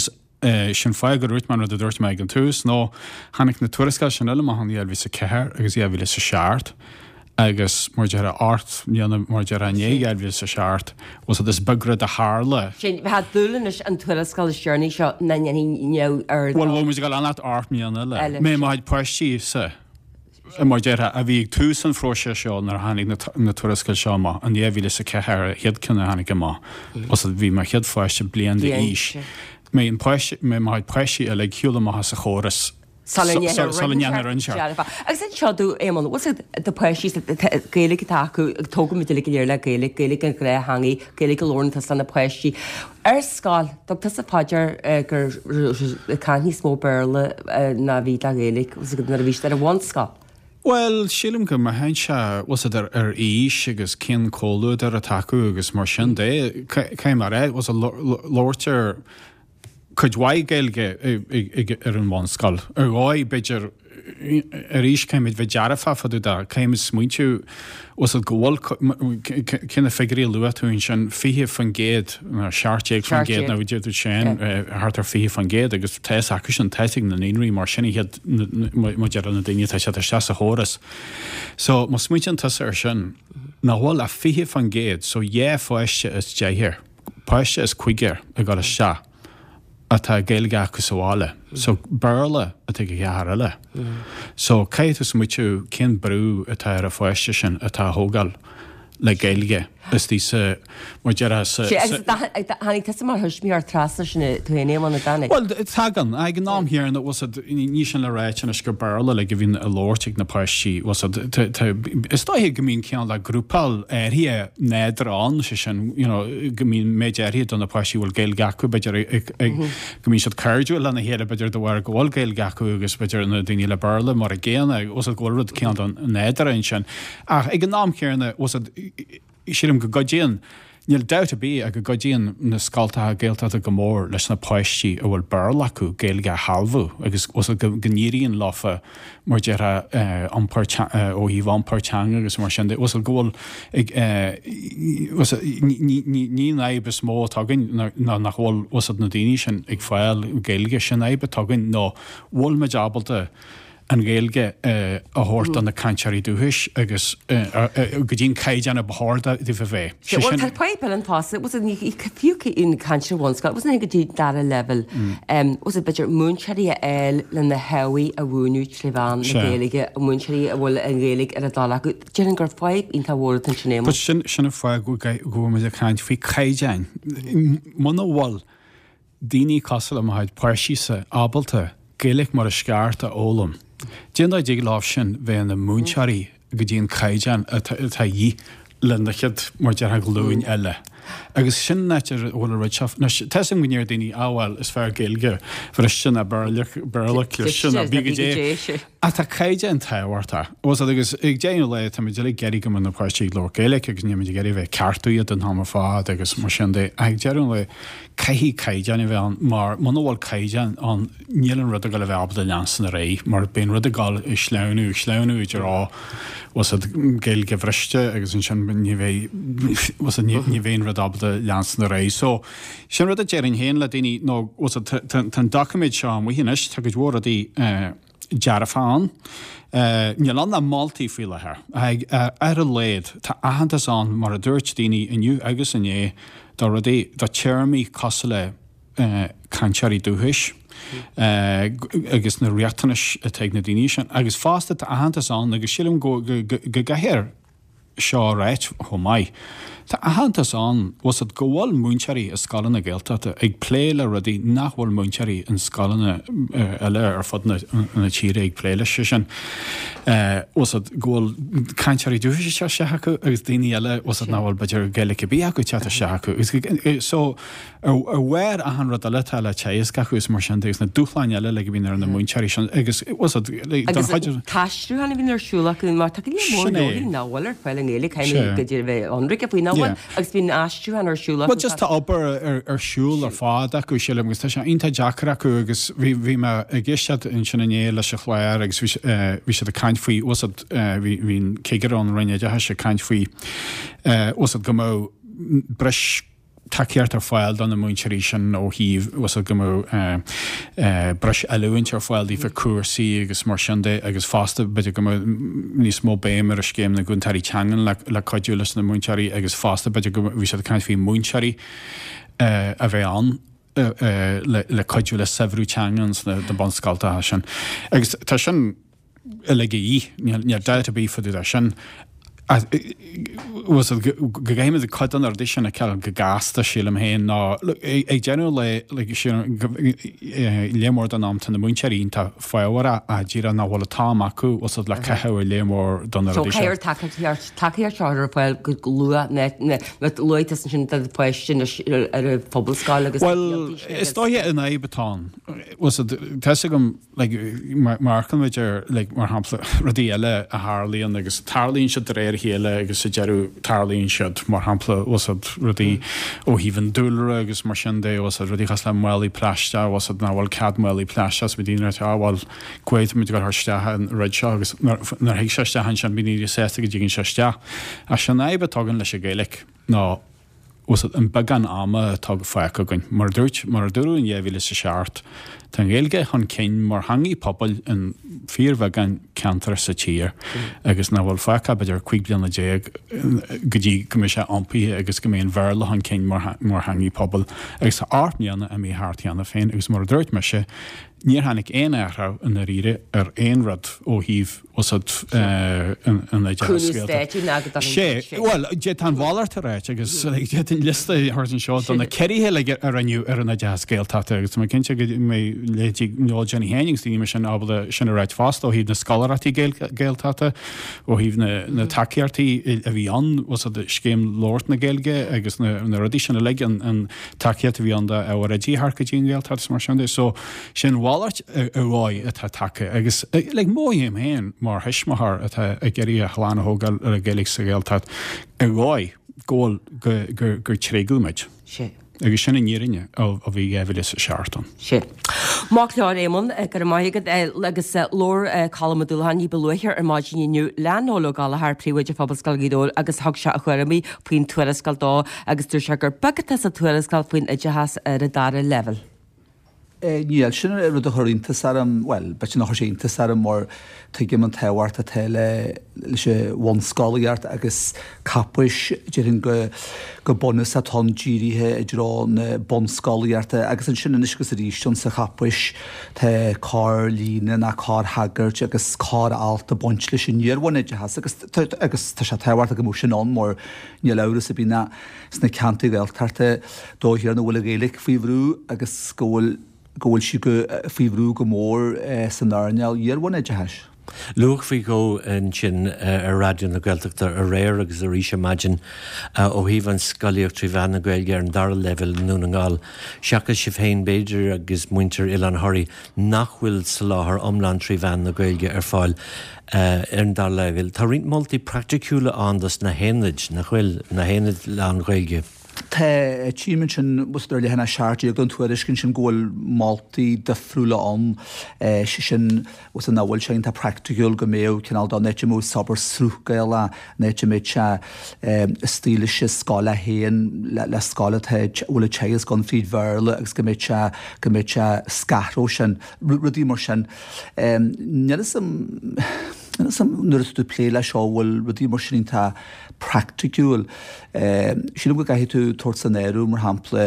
sin fáid go ruút man a dúirt meid an túús nó hanig na tuaisá sin eile han dhéalhí sa ceir agus dhéhhí sa seart agus mar de art níana mar de anéhhí sa seart was is bugra a hála. Sin bheit dúlanis an tuaisá searní seo na neo ar Bhil mu gal anat art níana le mé maid poistíí sa. Mar de a bhí túsan froise seo nar hanig na tuaiscail seá an dhéhhí sa ceir head cinna hanig go má os bhí mar chead fáiste blian de ís. mé mé maid preisi a le ciúla maithe a choras. Salinneanar an seo. Agus sin seú éman was de poisí géala taú ag tóga mit le léir le géala géala an gré hangí géala go lónta sanna poisí. Ar sáil dotas a paidir gur caní smó bearla na bhí a géala gus go na bhí ar a bhain sá. Well, sílim go mar hain se was ar ar ís agus cin cóú ar a taú agus mar sin dé cé mar é was a lóirtear chudhhaid gailge ar an bhanscal. Ar gháid beidir ar ís céimiid bheith dearafa faú da céim smuintú was a ggóil cinna figurí luatún sin fihe fan géad seaartéag fan géad na bhíidir sin hart ar fihe fan géad agus teis acu an teigh na éonraí mar sinna head mu dear an na daine te se a hóras. So má smuinte an tusa ar sin na bhil a fihe fan géad so dhé fáiste is déhir. Páiste is chuigéir a gáil se. Atá géilga go sáile. So barla a go ghear le. So caiitus muú cin brú atá ar a foiiste sin atá thógal le géilge. Is tí sa mar de Hannig te mar thuis mí ar trasna sinna tú éana danig. Well tagan ag an nám hir was ní sin le réit an gur barla le go bhín a lóirteigh na páistí was is táhé go mín cean le grúpáil éí néidirrán se sin go mín méid éí don na páistí bhfuil géil gacu beidir go mín siad ceirú lena héad beidir do bhhar gáil géil gacu agus beidir na daine le barla mar a géana os a ggóirad cean an néidir sin ach ag an nám chéarna was sílim go godíon níl doubt a bí a go godíon na scaltathe géalta a go mór leis na páistí a bhfuil barla acu géilge halbhú agus os go gníiríon láfa mar de ó híh anpáirteanga agus mar sin was ggóil ní naibbe smó tagann nach bhfuil osad na daine sin ag fáil géilge sin naibbe tagann nó bhfuil me deabalta an géilge a thuirt an na cansearí dúthis agus go dtíon caiideanna bthirda dí bheith. Bhil paipil an tása was ní fiúca in canseir bhanscail, was na go dtí dar a level was a beidir múnseirí a eil le na heí a bhúnú tríbhán na géige a múnseirí a bhfuil an géalaigh ar a dála go dean gur fáib in tá bhir an sinnéim. sin sinna fáid go mu a caiint fao caiidein. Mna bhil daoine cosal am haid páirsísa ábalta géalaigh mar a sceart a ólam. Déanana dig láh sin bheith na múnseirí go dtíon caiidean atá dhí le na chead mar dear glúin eile. Agus sin neitir bhfuil réitseaf team gníir daoine áhfuil is fear géilge for sin a barla sin a bí dé. A tá caiide an tahharta. Os agus ag déanú le tá déala geirí go na páistí le géile agus ní geirí bheith cartúiad an hamar fád agus mar sin dé ag dearún le caihí caiideanna bheith mar man bhil caiidean an nílan rud a go le bheith de leansan a ré, mar ben rud a gáil i sleanú sleanú idirrá was géilge bhreiste agus an sin ní bhéon rud abda leansan a ré. So sin rud a déirn héin le daoine nó tan documéid seo mu híis tu go dhór a dí Jarafán Níl an na mátaí fiile her ar a léad tá ahantas an mar a dúirt daoine inniu agus inné dá rudé dá teirmí cos le cansearí dúthis agus na riachtanis a teag na daoine sin agus fásta tá ahantas an agus sílim go gahéir seo réit cho mai. Tá ahantas an was it go bhfuil múnseirí a scalanna géalta ag pléile rudí nachhfuil múnseirí an scalanna eile ar fud na tíre ag pléile sin. Was it ghfuil cansearí dúise se seacha agus daoine eile was it náhfuil beidir géalacha bí acu teata seacha. So ar bhhair ahan rud a le le téas gachuús mar sin agus na dúchláin eile le bhíon ar na múnseirí sin agus was it Táistú hena bhíon arsúla go mar take mórí náhfuil ar fáil an géala caiim go dtír bheith anric a bhí náhfuil agus bhíon áistú an arsúla. Well just tá obair ar siúil ar fád acu sílim agus tá sé inta deachar acu agus bhí me a ggéistead in sinna né leis a chláir agus bhí sé a caiint faoi was hín céigear an rinne de se caiint faoi was go mó bris takeart ar fáil don na muinteí sin ó híh was go bres eúint ar fáil í fir cuasaí agus mar sinnde agus fásta beidir go níos mó béim ar a scéim na gúntarí teangan le coidúlas na muinteí agus fásta beidir go bhí sé caiint hí muinteí a bheith an le coidú le sehrú teangans na bonscalta sin. Agus tá sin le í níar de a bí fodú sin was go géime a codan ar sin a ce go gasta sílam héin ná ag genú le lémór an amta na muinteín tá foihhar a ddíra na bhla tá acu was le cetheir lémór don ar takeíar seir fáil go lua leite sin poist sin ar a fóbalsáil agus. Well, is dóthe in ébetáin was te gom marcan idir mar hapla radí eile a hálíonn agus tarlíonn se réir héile agus sé dearú tarlíonn siad mar hapla was rudí ó híhann dúlra agus mar sin dé was rudí chas le muí pleiste was náhfuil cad muí pleiste as dtíine áhil cuéid mu go thstethe an réid seo agus nar héic seiste han sin bíí sé go ddígann seiste a sin ébe tugann leis sé géalaigh ná was an bagan ama tag foicha goin mar dúirt mar dúú an dhéhhíle sa seart Tá géilge chun cin mar hangí pobl an fíorheh gan ceantar sa tír agus na bhfuil foicha beidir chuig blianna déag go dtí go sé ampaí agus go mbeon bhela an cin mar hangí pobl agus áneanna a mí háarttíanna féin agus mar dúirt me se níor hanig éon airtha in na riire ar éon rad ó híh osad an sé bhil dé an bháart a réit agus dé in lista thuirn seo donna ceiríthe le ar aniu ar an deascéaltáte agus má cinnte mé létí nó Jenny Hennings tí me sin ábal sin a réit fast ó híh na scalartí géaltáte ó híh na takeartí a bhí an was scéim Lord na géilge agus na rudí sin le an takeart a bhí an a a ddíthcha dín géaltá mar sin so sin bháirt a bháid atá take agus le móim héin mar heismathar atá a geirí a chláánna hógal ar a géalaigh sa géaltá a bháid ggóil gur tréúmeid. agus sinna nírinne a bhí éhile sa seaartan. Si. Má leá émon gur maigad legus lór calamadúlaí beluithir ar máidíniu leanóla gála thar príomide fabbalscal gídó agus thug se a chuirimí faoin tuarascal dá agus dúir se gur bagata sa tuarascal faoin a dehas ar a dara level. Níl sin ar rud a choínta sam well, be sin nach sénta sam mar tuige an tehhart a teile lei sé bhain scalaíart agus capis dearann go go bonus a tan díirithe idirrán bon scalaíarta agus an sin isgus a ríisiún sa capis tá cá lína na cá hagart agus cá alta bont lei sin níorhhaine has agus agus tá sé tehhart a go mú sin an mar ní leras a bína sna cantaí ghiltarta dóhiar na bhfuil géalaigh faoihrú agus scóil ggóil si go fihhrú go mór san náneal dhéarhhaine deis. Luach fhí go an sin ar radioún na Gaeltachta a réir agus a ríise maidin ó híh an scaíocht trí bhean na Gaeilge ar an dar level nó an gáil. Seachas si féin Beiidir agus muinter Ilan Horí nachhfuil sa láthair omlan trí bhean na Gaeilge ar fáil ar an dar level. Tá rint moltúltaí practicúla andas na héanaid na chfuil na héanaid le an Gaeilge. Tá tíman sin was le hena seaartí a gan tuairiscin sin ggóil mátaí de friúla an si sin was an náhfuil sin tá practicúil go méo cinál dá nete mú sabar srúgaile nete méid se stíle se scála héan le scála bhfuil teas gan fríd bhela agus go méid se go méid se scaró sin rudí mar sin. nuair tú plé le seo bhfuil rudí mar sin tá practicúil. Sin go gaithí tú tuairt san éirú mar hampla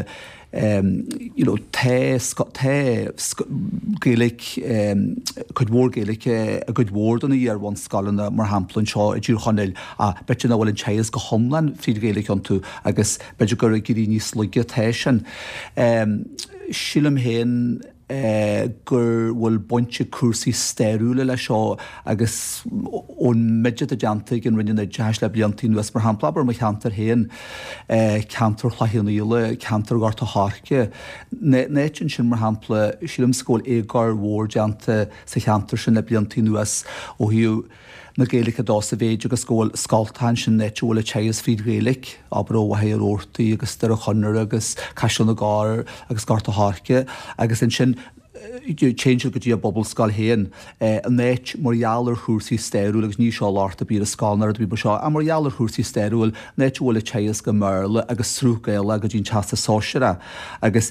géalaigh chud mhór géalaigh a go mhór an í ar bhain scalanna mar hamplann seo i dtír chonail a beidir na bhfuil an teas go homlan fríd géalaigh an tú agus beidir gur gurí níos sluige téis sin. Sílam héin Uh, gur bhfuil bointse cuasaí steirúla le seo agus ón midide a deantaigh an rinne deis le blianttí nuas mar hampla bar mar cheantar héin ceantar chlathaíile ceantar gart a háce. Néitin sin mar hampla sílam scóil égar mhór deanta sa cheantar sin le blianttí nuas ó hiú na géalacha dá sa bhéidir agus scóil scaltáin sin netúla teas fríd géalaigh aber ó bhaid ortaí agus tar a chunar agus caiisiú na gáir agus gart a háce agus in sin change go dtí a bobbal sáil héan a néit marhealar chuúsaí stéúil agus ní seo láta bí a sánar a bhí seo a marhealar chuúsaí stéúil néit bhfuil téas go marla agus srúgaile agus dín teasta sóisiire agus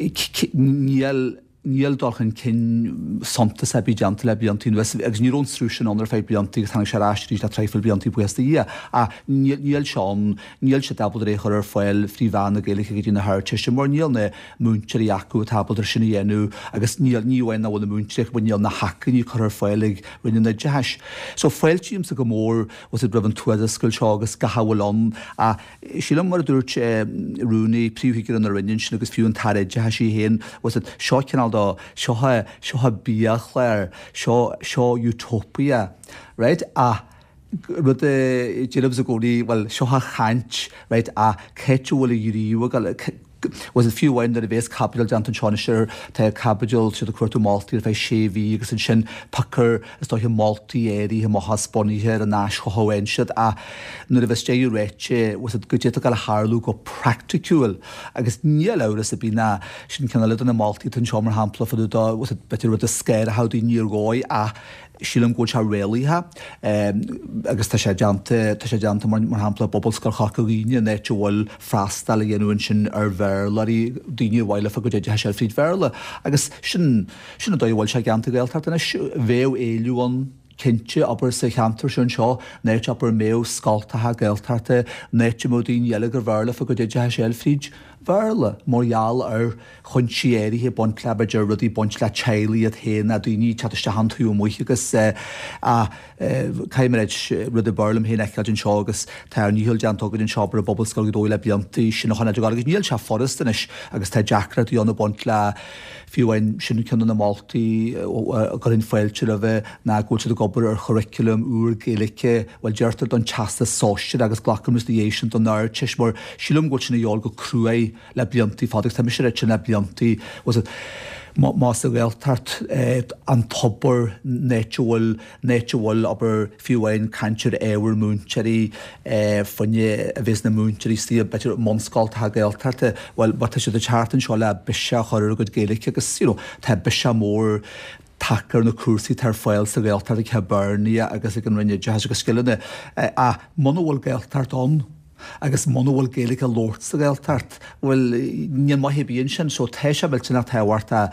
níl Níl dalchan cin somta sa bíanta le bíantí agus nírón strúsin anar fé bíantí tan se ráistí a treifil bíantí buasta í a níl seán níl se dabal ré chur ar foiil fríhhena géala go dtína háirte sem mar níl na múntir acu tabaldar sinna dhéanú agus níl níhain bhfuil na múnteach bu níl na hacaní chur ar foiig rinne na deis. So foiiltíim sa go mór was i brehan tuaide scoil seo agus gahabhán a sílam mar dúirt rúnaí príomhigur an rinne sin agus fiún taide deisí héin was seo cinál seo seo bíach léir seo utopia, right? A rud déanamh a gcónaí bhfuil seo chaint, right? A céitúil a dúríomh was a few when the base capital Danton Chonisher te capital to the Curto Malti if I shavy agus an sin pucker is do Malti eri him hasponi here an nash ho enshad a nu the stay reche was it good gal harlu go practical agus níl áras a bína sin can little na Malti tan chomer hampla for the dog was it better with the scare how do near goy a sílam go se réalithe agus tá sé deanta tá sé deanta mar hampla bobbal scar chaíine net bhfuil freistal a dhéanúin sin ar bhélaí daine bhile fa go dé sé fríd bhéla agus sin sinna dó bhil sé geanta gailtar na bhéh éúán cinnte aber sa cheantar sin seo néit aber méh scaltathe gailtarta néite mó daon dhéala gur bhéla fa go dé sé fríd bhéla móral ar chunsiéirí hé bon clebadir rudí bont le tealaí a héna a daoine teiste handú muoich agus a caiimiid rud a barlam hé eiceil an seo agus tá níhil deantógad an seobar a bobbal go dóile bliantaí sin chuna agus níl se forastanis agus tá deacra íonna bont le fiúhain sin cean na Maltaí gur in foiilte a bheith na ggóte a gobar ar choriculum úr géalacha bhil deirtar don teasta sóiste agus ghlachamus dhééis don náir teis mar sílam go sinna dheol go cruúé le bliantaí fádaach tá mis sin le bliantaí was it más a bhiltart an topper néitiúil néitiúil aber fiúhain cantir éhar múnteirí fanne a bhís na múnteirí tí betir mscáil a gailtarta bhil bat si a teartan seo le bise choir go géalacha agus tá bise mór takar na cuasaí tar fáil sa gailtar a cebarní agus an rinne deis go skillne a manhfuil gailtartón agus manhfuil géala a lót sa gailtart bhfuil níon maithé bíon sin so téis se bhil sinna tehharta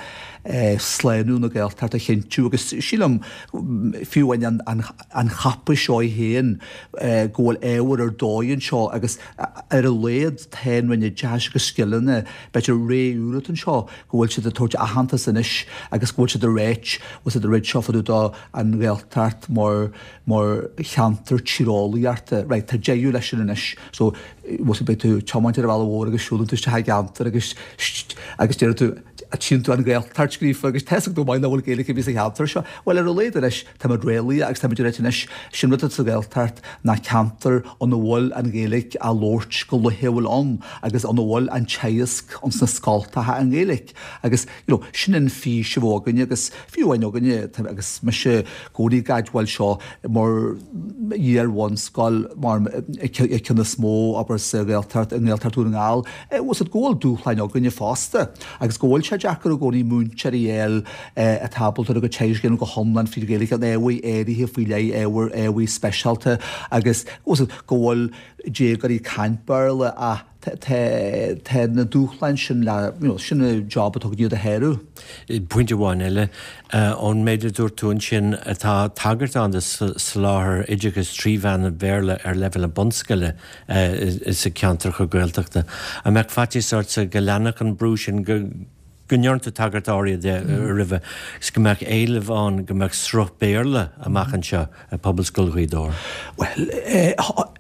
sléanú na gailtart a chinú agus sílam fiúhain an chapa seo héin ggóil éhar ar dóonn seo agus ar a léad tainhaine deis go skillne beidir réúrat an seo gohfuil si a tuairt a hananta sanis agus gúil si a réit was a réid seofaú dá an gailtart mar mar cheantar tírálaíarta réit tá déú leis sin inis so was be tú chamantir bhil bhór agus siúlann tú ha gantar agus agus déir tú a tíú an gailtart scrífa agus teach do bain bhfuil géala bhí cheantar seo bhil ar a léidir leis tá réalaí agus táidir réitinis sinrata sa gailtart na cantar an bhfuil an géalaigh a lóirt go lehéhfuil an agus an bhfuil an teasc an na scaltathe an géalaigh agus sin an fí se bhganine agus fiúhain ganine agus me se góí gaiidhil seo mar dhéarhhain sáil mar cinna smó aber sa gailtart an gailtartú an gáil was it ggóil dúchlein ganine fásta agus ggóil se deachar a gcóí múnteirí éil a tabaltar a go téis gin go homlan fi géala an éhhaí éirithe fao le éhar éhhaí speisialta agus ggóil dégarí caiintbarla a Tá na dúchlein sin le sinna job atá díad a héirú. Pointe bháin eile ón méidir dúirtún sin atá tagart an de sláthir idirgus tríhheanna bhéirle ar level a bonscaile is sa ceantar go gailteachta. A meach fatíart sa go leannach an brú sin go Gunneornta tagartáí de rih go meach éileh an go meach sruch béirle amachchan seo a poblscoilghídó. Well,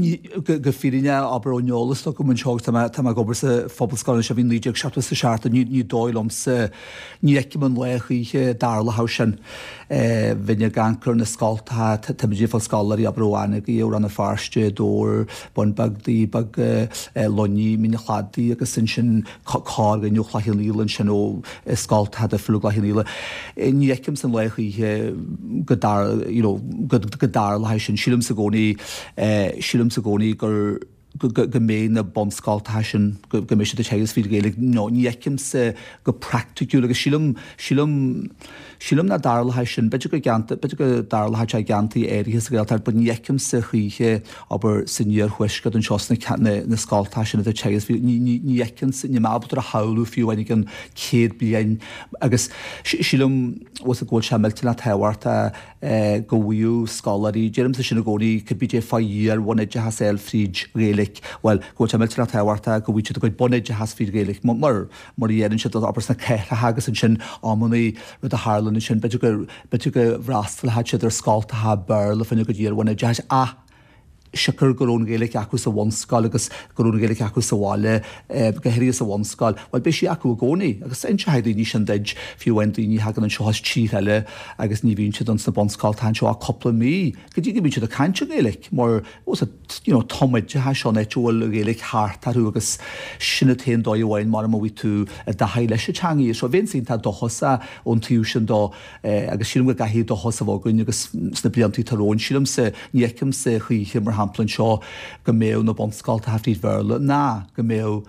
go fíine aber óneolalas go mun seog tá gobar sa fóbalscoil se bhín líideag seachta sa seaartta ní dóilm sa ní eiceman lechaíthe dála sin bhíine gangcur na scáiltathe tamidífal scalarí a broána í ú anna farste dóir bun bagdaí bag loní mína chládaí agus sin sin cágan chlachin lílann sin ó scáiltathe a flúglachin líle. Ní eicem san lechaíthe go dála sin sílam sa gcónaí sílam sa gcónaí gur go mé na bonscáiltá sin go mis a tegus fi géig nó níim sa go practicú agus sílam sílam sílam na darlathe sin beidir go ganta beidir go darlathe a gantaí éirigus gailtar bu níim sa chuíthe aber sinníor chuiscad an seosna na scáiltá sin a tegus níim ní mábtar a haú fiúhainnig an céad blion agus sílam was a ggóil se millta na tehairta go bhíú scalarí Jerem sa sinna gcóí cabbíé fáíar bhaide has el fríd rélik well go millta na tehairta go bhí go bonide has fí rélik mar mar dhéann si abras na ceitha hagus an sin amí ru a Harlan sin be go be go bhrástal hat siidir scáilta ha bearla fanna go dtíar bhaine de a Sikur goún gélik acu sa bhscal agus goún gélik acu sa bháile gohéir sa bhscal, Well be si acu gcónaí, agus ein se haidí ní sin deid fiúhain ní hagan an seoás tí heile agus ní bhín siad an sa bonscal tá seo a coppla mí, go dtí go bhín siad a caiinte gélik, mar os toid de ha seán éúil gélik háartarú agus sinna téon dóhhain mar mí tú a dahaí leis se teangaí, so bhén sin tá dochasa ón túú sin dó agus sílim go gahíí dochasa bhgain agus sna bliantí tarrón sílim sa níicim sa chuíthe mar hamplan seo go méo na bonscáilta haftíd bhearla ná go méo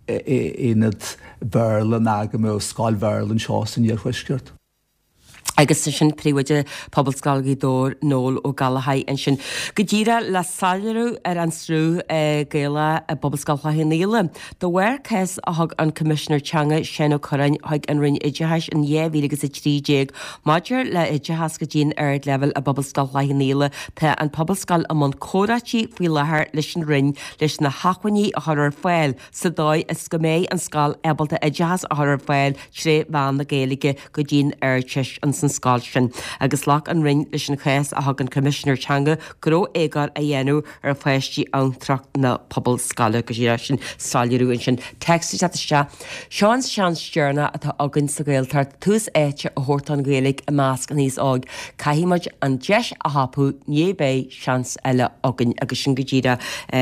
éad bhearla ná go méo scáil bhearlan seo san níor chuisceart. agus sin príomide poblscalgaí dór nóil ó galhaid an sin. Go ddíra le salarú ar an srú géile a poblscalcha héile. Do bhhair cés a thug an Commissioner Teanga sin ó chorainn chuig an rinn idehais an dhéhhí agus i trídéag. Maidir le idehas go dtíon ar level a poblscalcha héile tá an poblscal am an córatí faoi lethir leis an rinn leis na hachaní a thar fáil sa dóid is go méid an scáil ebalta idehas a thar fáil tré bhean na géalaige go dtíon ar teis an scáil sin agus lech an rinn leis an chéas a thug an Commissioner Teanga goró égar a dhéanú ar féistí antracht na pobl scala go dtí sin sáileúin sin textí te. Seán sean stearna atá agann sa gailtar tús éite a thuirtan gaalaigh a másc an níos ág, caihíimeid an deis a hapú níbé seans eile agann agus sin go ddíra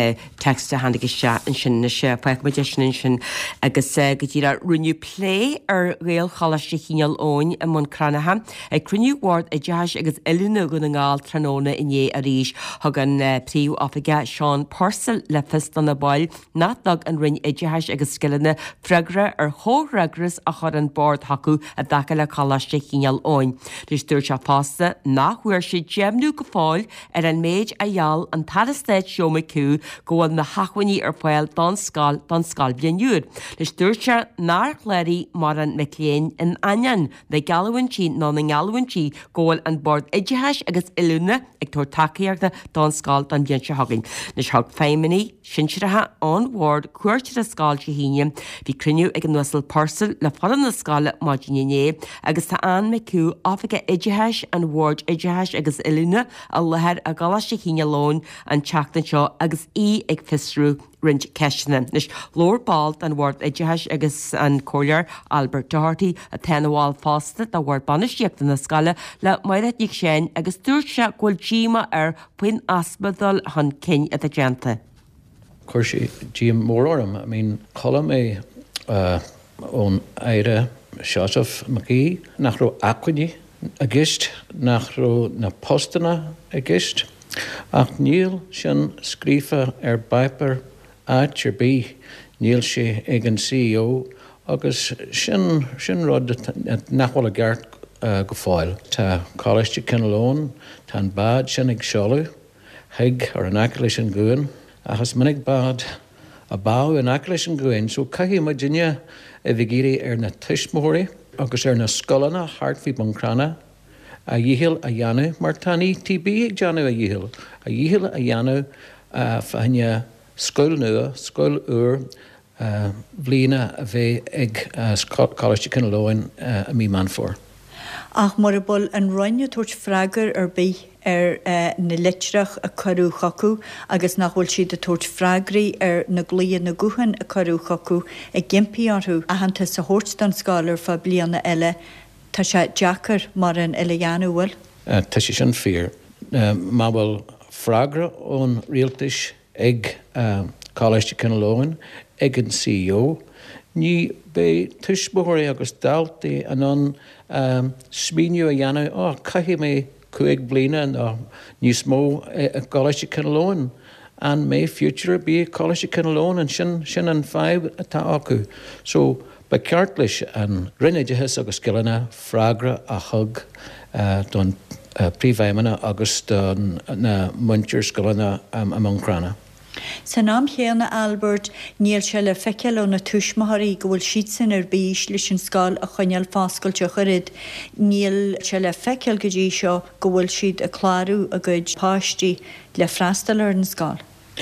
texta handagus se an sin na sé feicide sin sin agus go ddíra runniu lé ar réal chalaiste chéal óin a món cranathe. Ag cruniú ward a deis agus eúna go na ngáil tróna iné a ríis thug an príú áfaige Seán Purcell le fist an na bail nádag an rinn idehais agus skillne freigra ar thóregras a chur an bord hacu a dacha le chalaiste chéal óin. Dús dúir se pásta nachhuiir sé déimnú go fáil ar an méid a dheall an tadastéid seoma cú gohfuil na hachaní ar fáil don scáil don scáil blianúr. Dús dúir se ná chléirí mar an mecléin in aian na galhain tí ná na ngalhaintí ggóil an bord idehais agus ilúna ag tuair takeíarta don scáil don bíon se hagann. Nes thug féiminí sinsearathe an ward cuairtear a scáil se híine, bhí cruniú ag an nuasal Purcell le fadan na scála máidiné agus tá an me cú áfaige idehais an ward idehais agus ilúna a lethir a galiste híine lón an teachtain seo agus í ag fisrú rint ceisina. Nis lórbált an ward idehais agus an cóir Albert Doherty a tenháil fásta a bhhar banistíocht na scala le maiad nig sin agus dúirt se ghfuil díma ar puin aspadal an cin a agenta. Chuir sé dí mór orm, I mean, cholam é ón éire Seosamh Mací nach ró accuine a gist nach ró na postana a gist ach níl sin scrífa ar Biper áit ar bí níl sé ag an C E O agus sin sin rud nachhfuil a gceart go fáil. Tá cáiste cinelón tá an bad sin ag seolú hiig ar an aice leis an gúin agus minic bad a bá an aice leis an gúin, so caithí ma dinne a bhí géirí ar na tuismóirí agus ar na scolanna hartmhí bancrana a dhíhil a dhéanú mar taní T B ag deanú a dhíhil a dhíhil a dhéanú faine scoil nua, scoil úr bblina a bheith ag cáiste cinelóin a mí man fór. Ach mar bol an roinne tuairt freigar ar bí ar na litreach a choú chacu agus nachhfuil siad a tuairt freigraí ar na glíon na guhan a choú chacu ag gimpiarthú a hananta sa hórtstan scálar fa blianana eile tá sé deachar mar an eileanú bhfuil? Tá sé sin fear. Má bhfuil freigra ón rialtais ag cáiste cinelóin ag an C E O ní bé tuismóirí agus dáiltaí an an um, smíniú a dhéanú á caithí mé chuig blina ná níos mó a gáiste cinelóin and may future be college can alone and shin shin and five atá acu. So ba ceartlis an rinneidethes agus skillna fragra a hug uh, don uh, príomhhaimena agus don na muntir skillna um, among crana. San am chéanna Albert níl se le feiceal ó na tuismathaí go bhfuil siad san ar bís leis an scáil a chuineal fáscailte churid. Níl se le feiceal go dtí seo go bhfuil siad a chláú a gcuid páistí le freastal ar an scáil.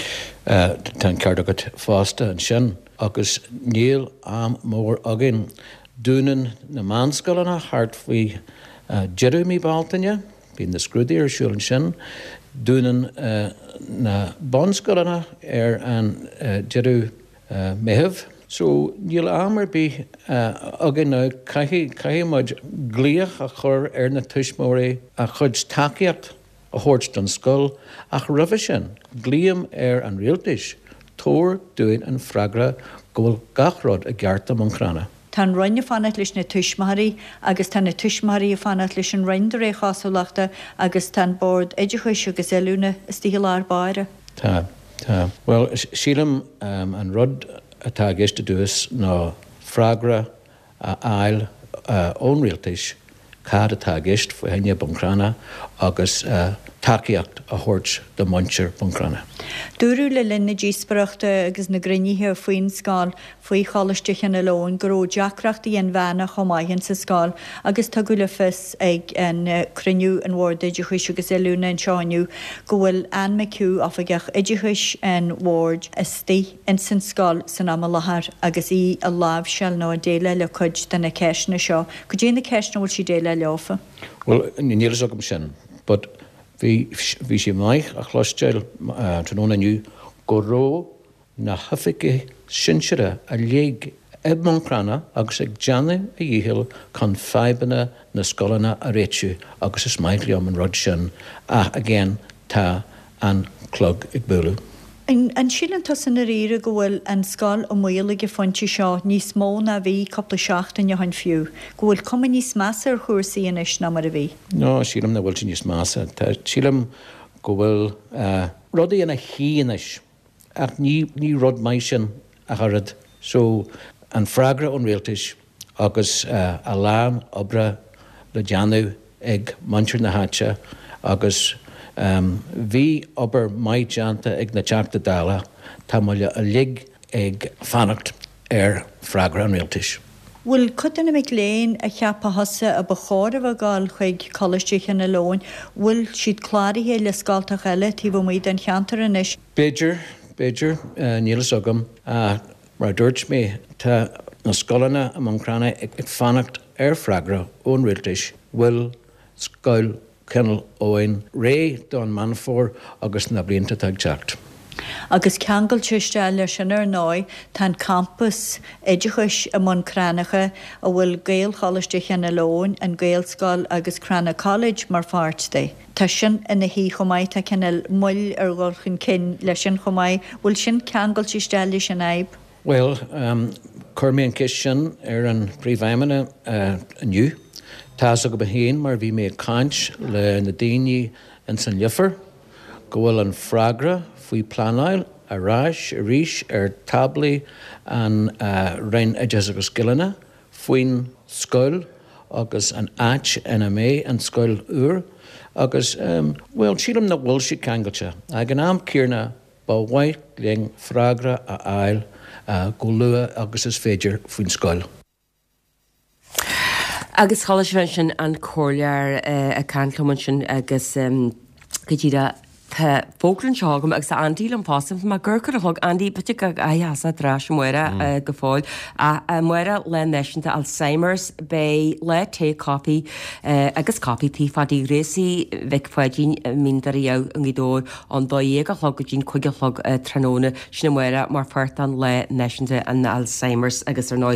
Uh, Tá ceart agat fásta an sin agus níl am mór agin dúnan na manscoilena hart faoi uh, Jeremy Baltaine, bhín na scrúdaí ar siúil an sin, dúnan uh, na bonscoilena ar an uh, Jeru uh, meheh. So níl amar bí uh, agin ná caihi muid glíoch a chur ar na tuismóirí a chud takeíocht a thuirt don scoil ach roimhe sin glíam ar an rialtais tóir dúin an freagra go bhfuil gachrád a gceart am an crana. Tá roinne fanat leis na tuismathaí agus tá na tuismathaí a fanat leis an roinder é chaáachta agus tá bord éidirchuis agus eúna istíhilár báire. Tá tá. Well, sílam um, an rud atá géiste dúas ná freagra a ail uh, ón rialtais cad atá géist fa henne buncrana agus uh, takeíocht a thuirt do muintir buncrana. Dúrú le linna díosparachta agus na griníthe faoin scáil faoi chalaiste na lón goró deacreachtaí an bhena chomáhann sa scáil agus tá go le fis ag an cruniú an bhórd idirchuis agus eúna an seáinniu go bhfuil an meú áfagach idirchuis an bhórd istí in san scáil san am lethar agus í a lábh seall nó a déile le chuid den na ceisna seo. Go dé na ceisna bhfuil si déile leofa? Well, níl agam sin, but Bhí sé maith a chluisteil tróna nniu go ró na hafiige sinseire a léig eb man crana agus ag deanna a dhéhil chun febanna na scolanna a réitiú agus is maithliam an rud sin a agéin tá an clog ag búlú. An sílananta san na riire go bhfuil an scáil ó muoige fontí seo níos mó na bhí coppla seachtain johan fiú. Go bhfuil cum níos measa ar chuirsaí inis ná mar a bhí. No, sílam na bhfuil sin níos measa. Tá sílam go bhfuil uh, rudaí ana chéanais ach ní, ní rud mai sin a charad. So an freagra ón rialtais agus uh, a lám obra le deanú ag muintir na háte agus Um, bhí obair maid deanta ag na teachta dála tá muile a lig ag fannacht ar freagra an rialtais. Bhfuil chutain mic léin a cheappa hasa a bacháir a gáil chuig choiste na lón, bhfuil siad chláirithé le scáilteach eile tí bh muid an cheantar inis. Beidir, Beidir, uh, nílas agam a mar dúirt mé tá na scolanna am an crana ag, ag fannacht ar freagra ón rialtais bhfuil scoil Kennel óin ré don manfór agus na blianta tag teacht. Agus ceangal tuiste le sin ar náid tá campus éidirchuis am an cranacha a bhfuil gaol chalaiste na lón an gaol scáil agus crana college mar fáirtdé. Tá sin ina hí chomáid tá cinnal muil ar ggóchan cin leis sin chomáid bhfuil sin ceangal tuiste le sin aib. Well, um, chuirmíon cis sin ar an príomhhaimena uh, aniu. Tá go ba héin mar bhí mé cáint le na daoine an san liofar, go bhfuil an freagra faoi planáil a ráis a ríis ar tablaí an uh, rein aideas agus gillanna, faoin scoil agus an áit ina mé an scoil uair, agus um, well, sílam na bhfuil si ceangailte. Ag an am cíarna ba bhaid léing freagra a ail uh, go lua agus is féidir faoin scoil. Agus chola sin an cólear uh, a canluman sin agus um, go dtíra Tá fóglann seágam agus andíil an fásim má ggurcar a thug andí pute go aheasa drás muire go fáil a muire le neisianta Alzheimer's bé le té copy agus copy tífadí réí bheith foiidín mídarí an gdó an dóhéag a chlog go dín chuige chlog tróna sinna muire mar fuirtan le neisianta an Alzheimer's agus ar náid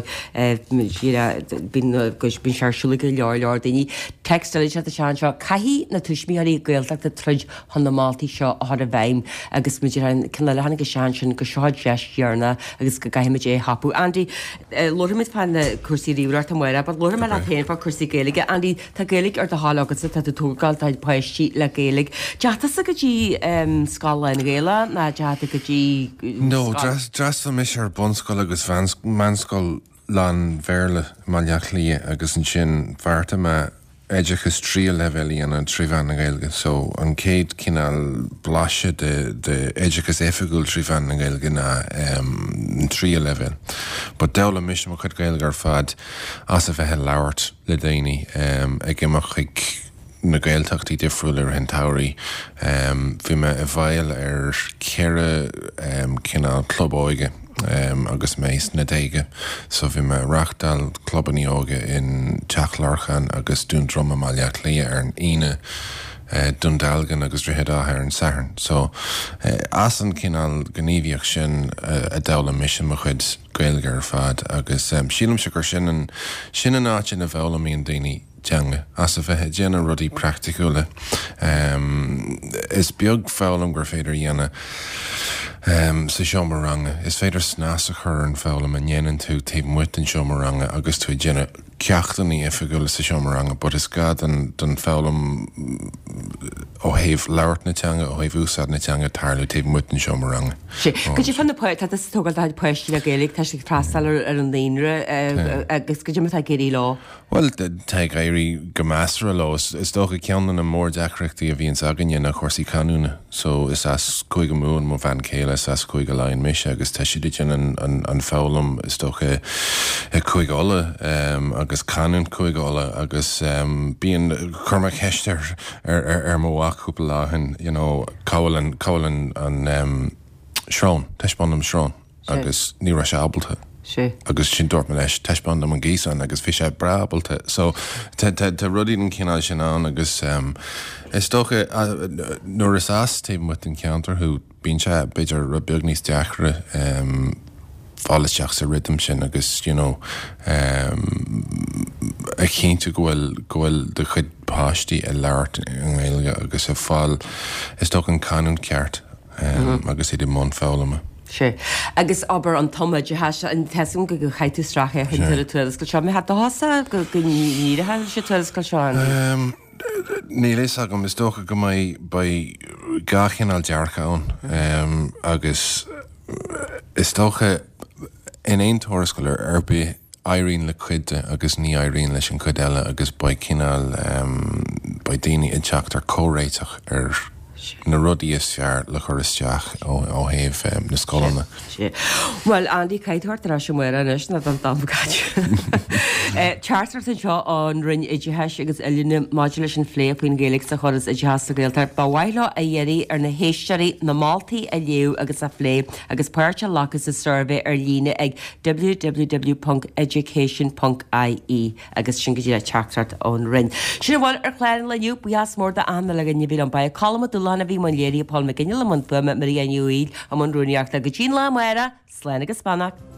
bin searsúla go leor leor daoine textil se a sean seo caihí na tuismíí gailteach de truid hon na Maltaí mátaí seo á a bhaim agus mu cinna lehana go sean sin go seáid deisdhearna agus go gaiimiid é hapú. Andy, lorimid fan na cuasaí ríúart an mhaire, but lorim me le féin fá cuasaí Gaeilge. Andy, tá Gaeilge ar do hála agus tá túgáil tá páistí le Gaeilge. Deachtas a go dtí scala in Gaeile na deachta go dtí... No, dras mis ar bonscoil agus manscoil lan bhéirle maileach lí agus an sin bharrta me éideachas trí levelí an tríhan na Gaeilge, so an céad cinál blaise de, de éideachas éifigúil tríhan na Gaeilge na um, trí level. But dela mis mo chud Gaeilge ar fad as a bheithe labhart le daoine um, ag imach ag na Gaeltachtaí difriúil ar hen tairí. Um, bhí me a bhail ar ceire um, cinál club óige. Um, agus mééis na déige, so bhí me reachtal clubbaní óga in Teachlarchan agus dún drom maileach lí ar an ine uh, dundalgan agus rihead áthair an saharn. So uh, as an cinál gníomhíoch sin uh, a dela mission mo chud Gaeilge ar fad agus um, sílam se gur sin an sin an áit in a bhelaí an daoine teanga as a bheithe déanana rudí practicúla. Um, is beag fálam gur féidir dhéana Um, sa seomaranga. Is féidir snás a chur an fálam a nhéanaan tú taobh muit an seomaranga agus tú déanana ceachtaní ifigúla sa seomaranga, but is gad an don fálam ó héobh labhart na teanga, ó héobh úsáid na teanga tarlú taobh muit an seomaranga. Sí. Go dtí fan na poet, tá is tógáil táid poistí le Gaeilge, tá sig freastal ar an líonra agus go dtí tá géirí lá? Well, tá éirí go meastra lá, is dócha ceanna na mór deachreachtaí a bhíonn aganine na chósaí canúna, so is as chuig go mún mo bhean céile as chuig go láin mis agus tá si an, an, an fálam is dócha chuig óla um, agus canún chuig óla agus um, bíon chuma ceistear ar, ar, ar mhaach cúpla láhan, you know, cálan cálan an um, srán, teisbandam srán agus ní ra se abalta. Sí. Agus sin dúirt me leis teisbandam an gíosan agus bhí sé brabalta. So tá rudí an cinál sin an agus um, is dócha nuair is as taobh muit an ceantar chu bíonn sé beidir ra beag níos deachra um, fáileisteach sa rhythm sin agus, you know, um, a chéntu gohfuil gohfuil de chud páistí a labhart an Gaeilge agus a fáil is dócha an canún ceart um, mm-hmm. agus iad món fálama. Sí. Agus aber an tomaid has an tesim go go chaitú stracha chun tuair tuairascail seo. Me hat hása go go níirithe sé tuairascail seán? Ní leis agam is dócha go mbeidh ba gachinál dearcha ann um, agus is dócha in éon tuairascail ar be éiríonn le cuide agus ní éiríonn leis an cuid eile agus ba cinál um, ba daoine in teacht ar córéiteach ar na rudí is fear le chur isteach ó héobh um, na scolanna. Well, Andy, caiithhart ar sem muire is na an damgaid. Charter an seo an rinn idirtheis agus eilína modulation sin flé faoin Gaeilge sa choras idirtheas a Gaeltar ba bhaile a dhéirí ar na héistearí na Maltaí a leú agus a flé agus páirte lachas a survey ar líne ag w w w dot education dot i e agus sin go dtí chartart an rinn. Sin bhil ar chléin leniu buas mór de anna le gan bhí an ba colma do lana bhí man léirí Paul McGinnis le man fuime marí an uíl a man rúneocht a go dtín le muire, sléna go Spannach.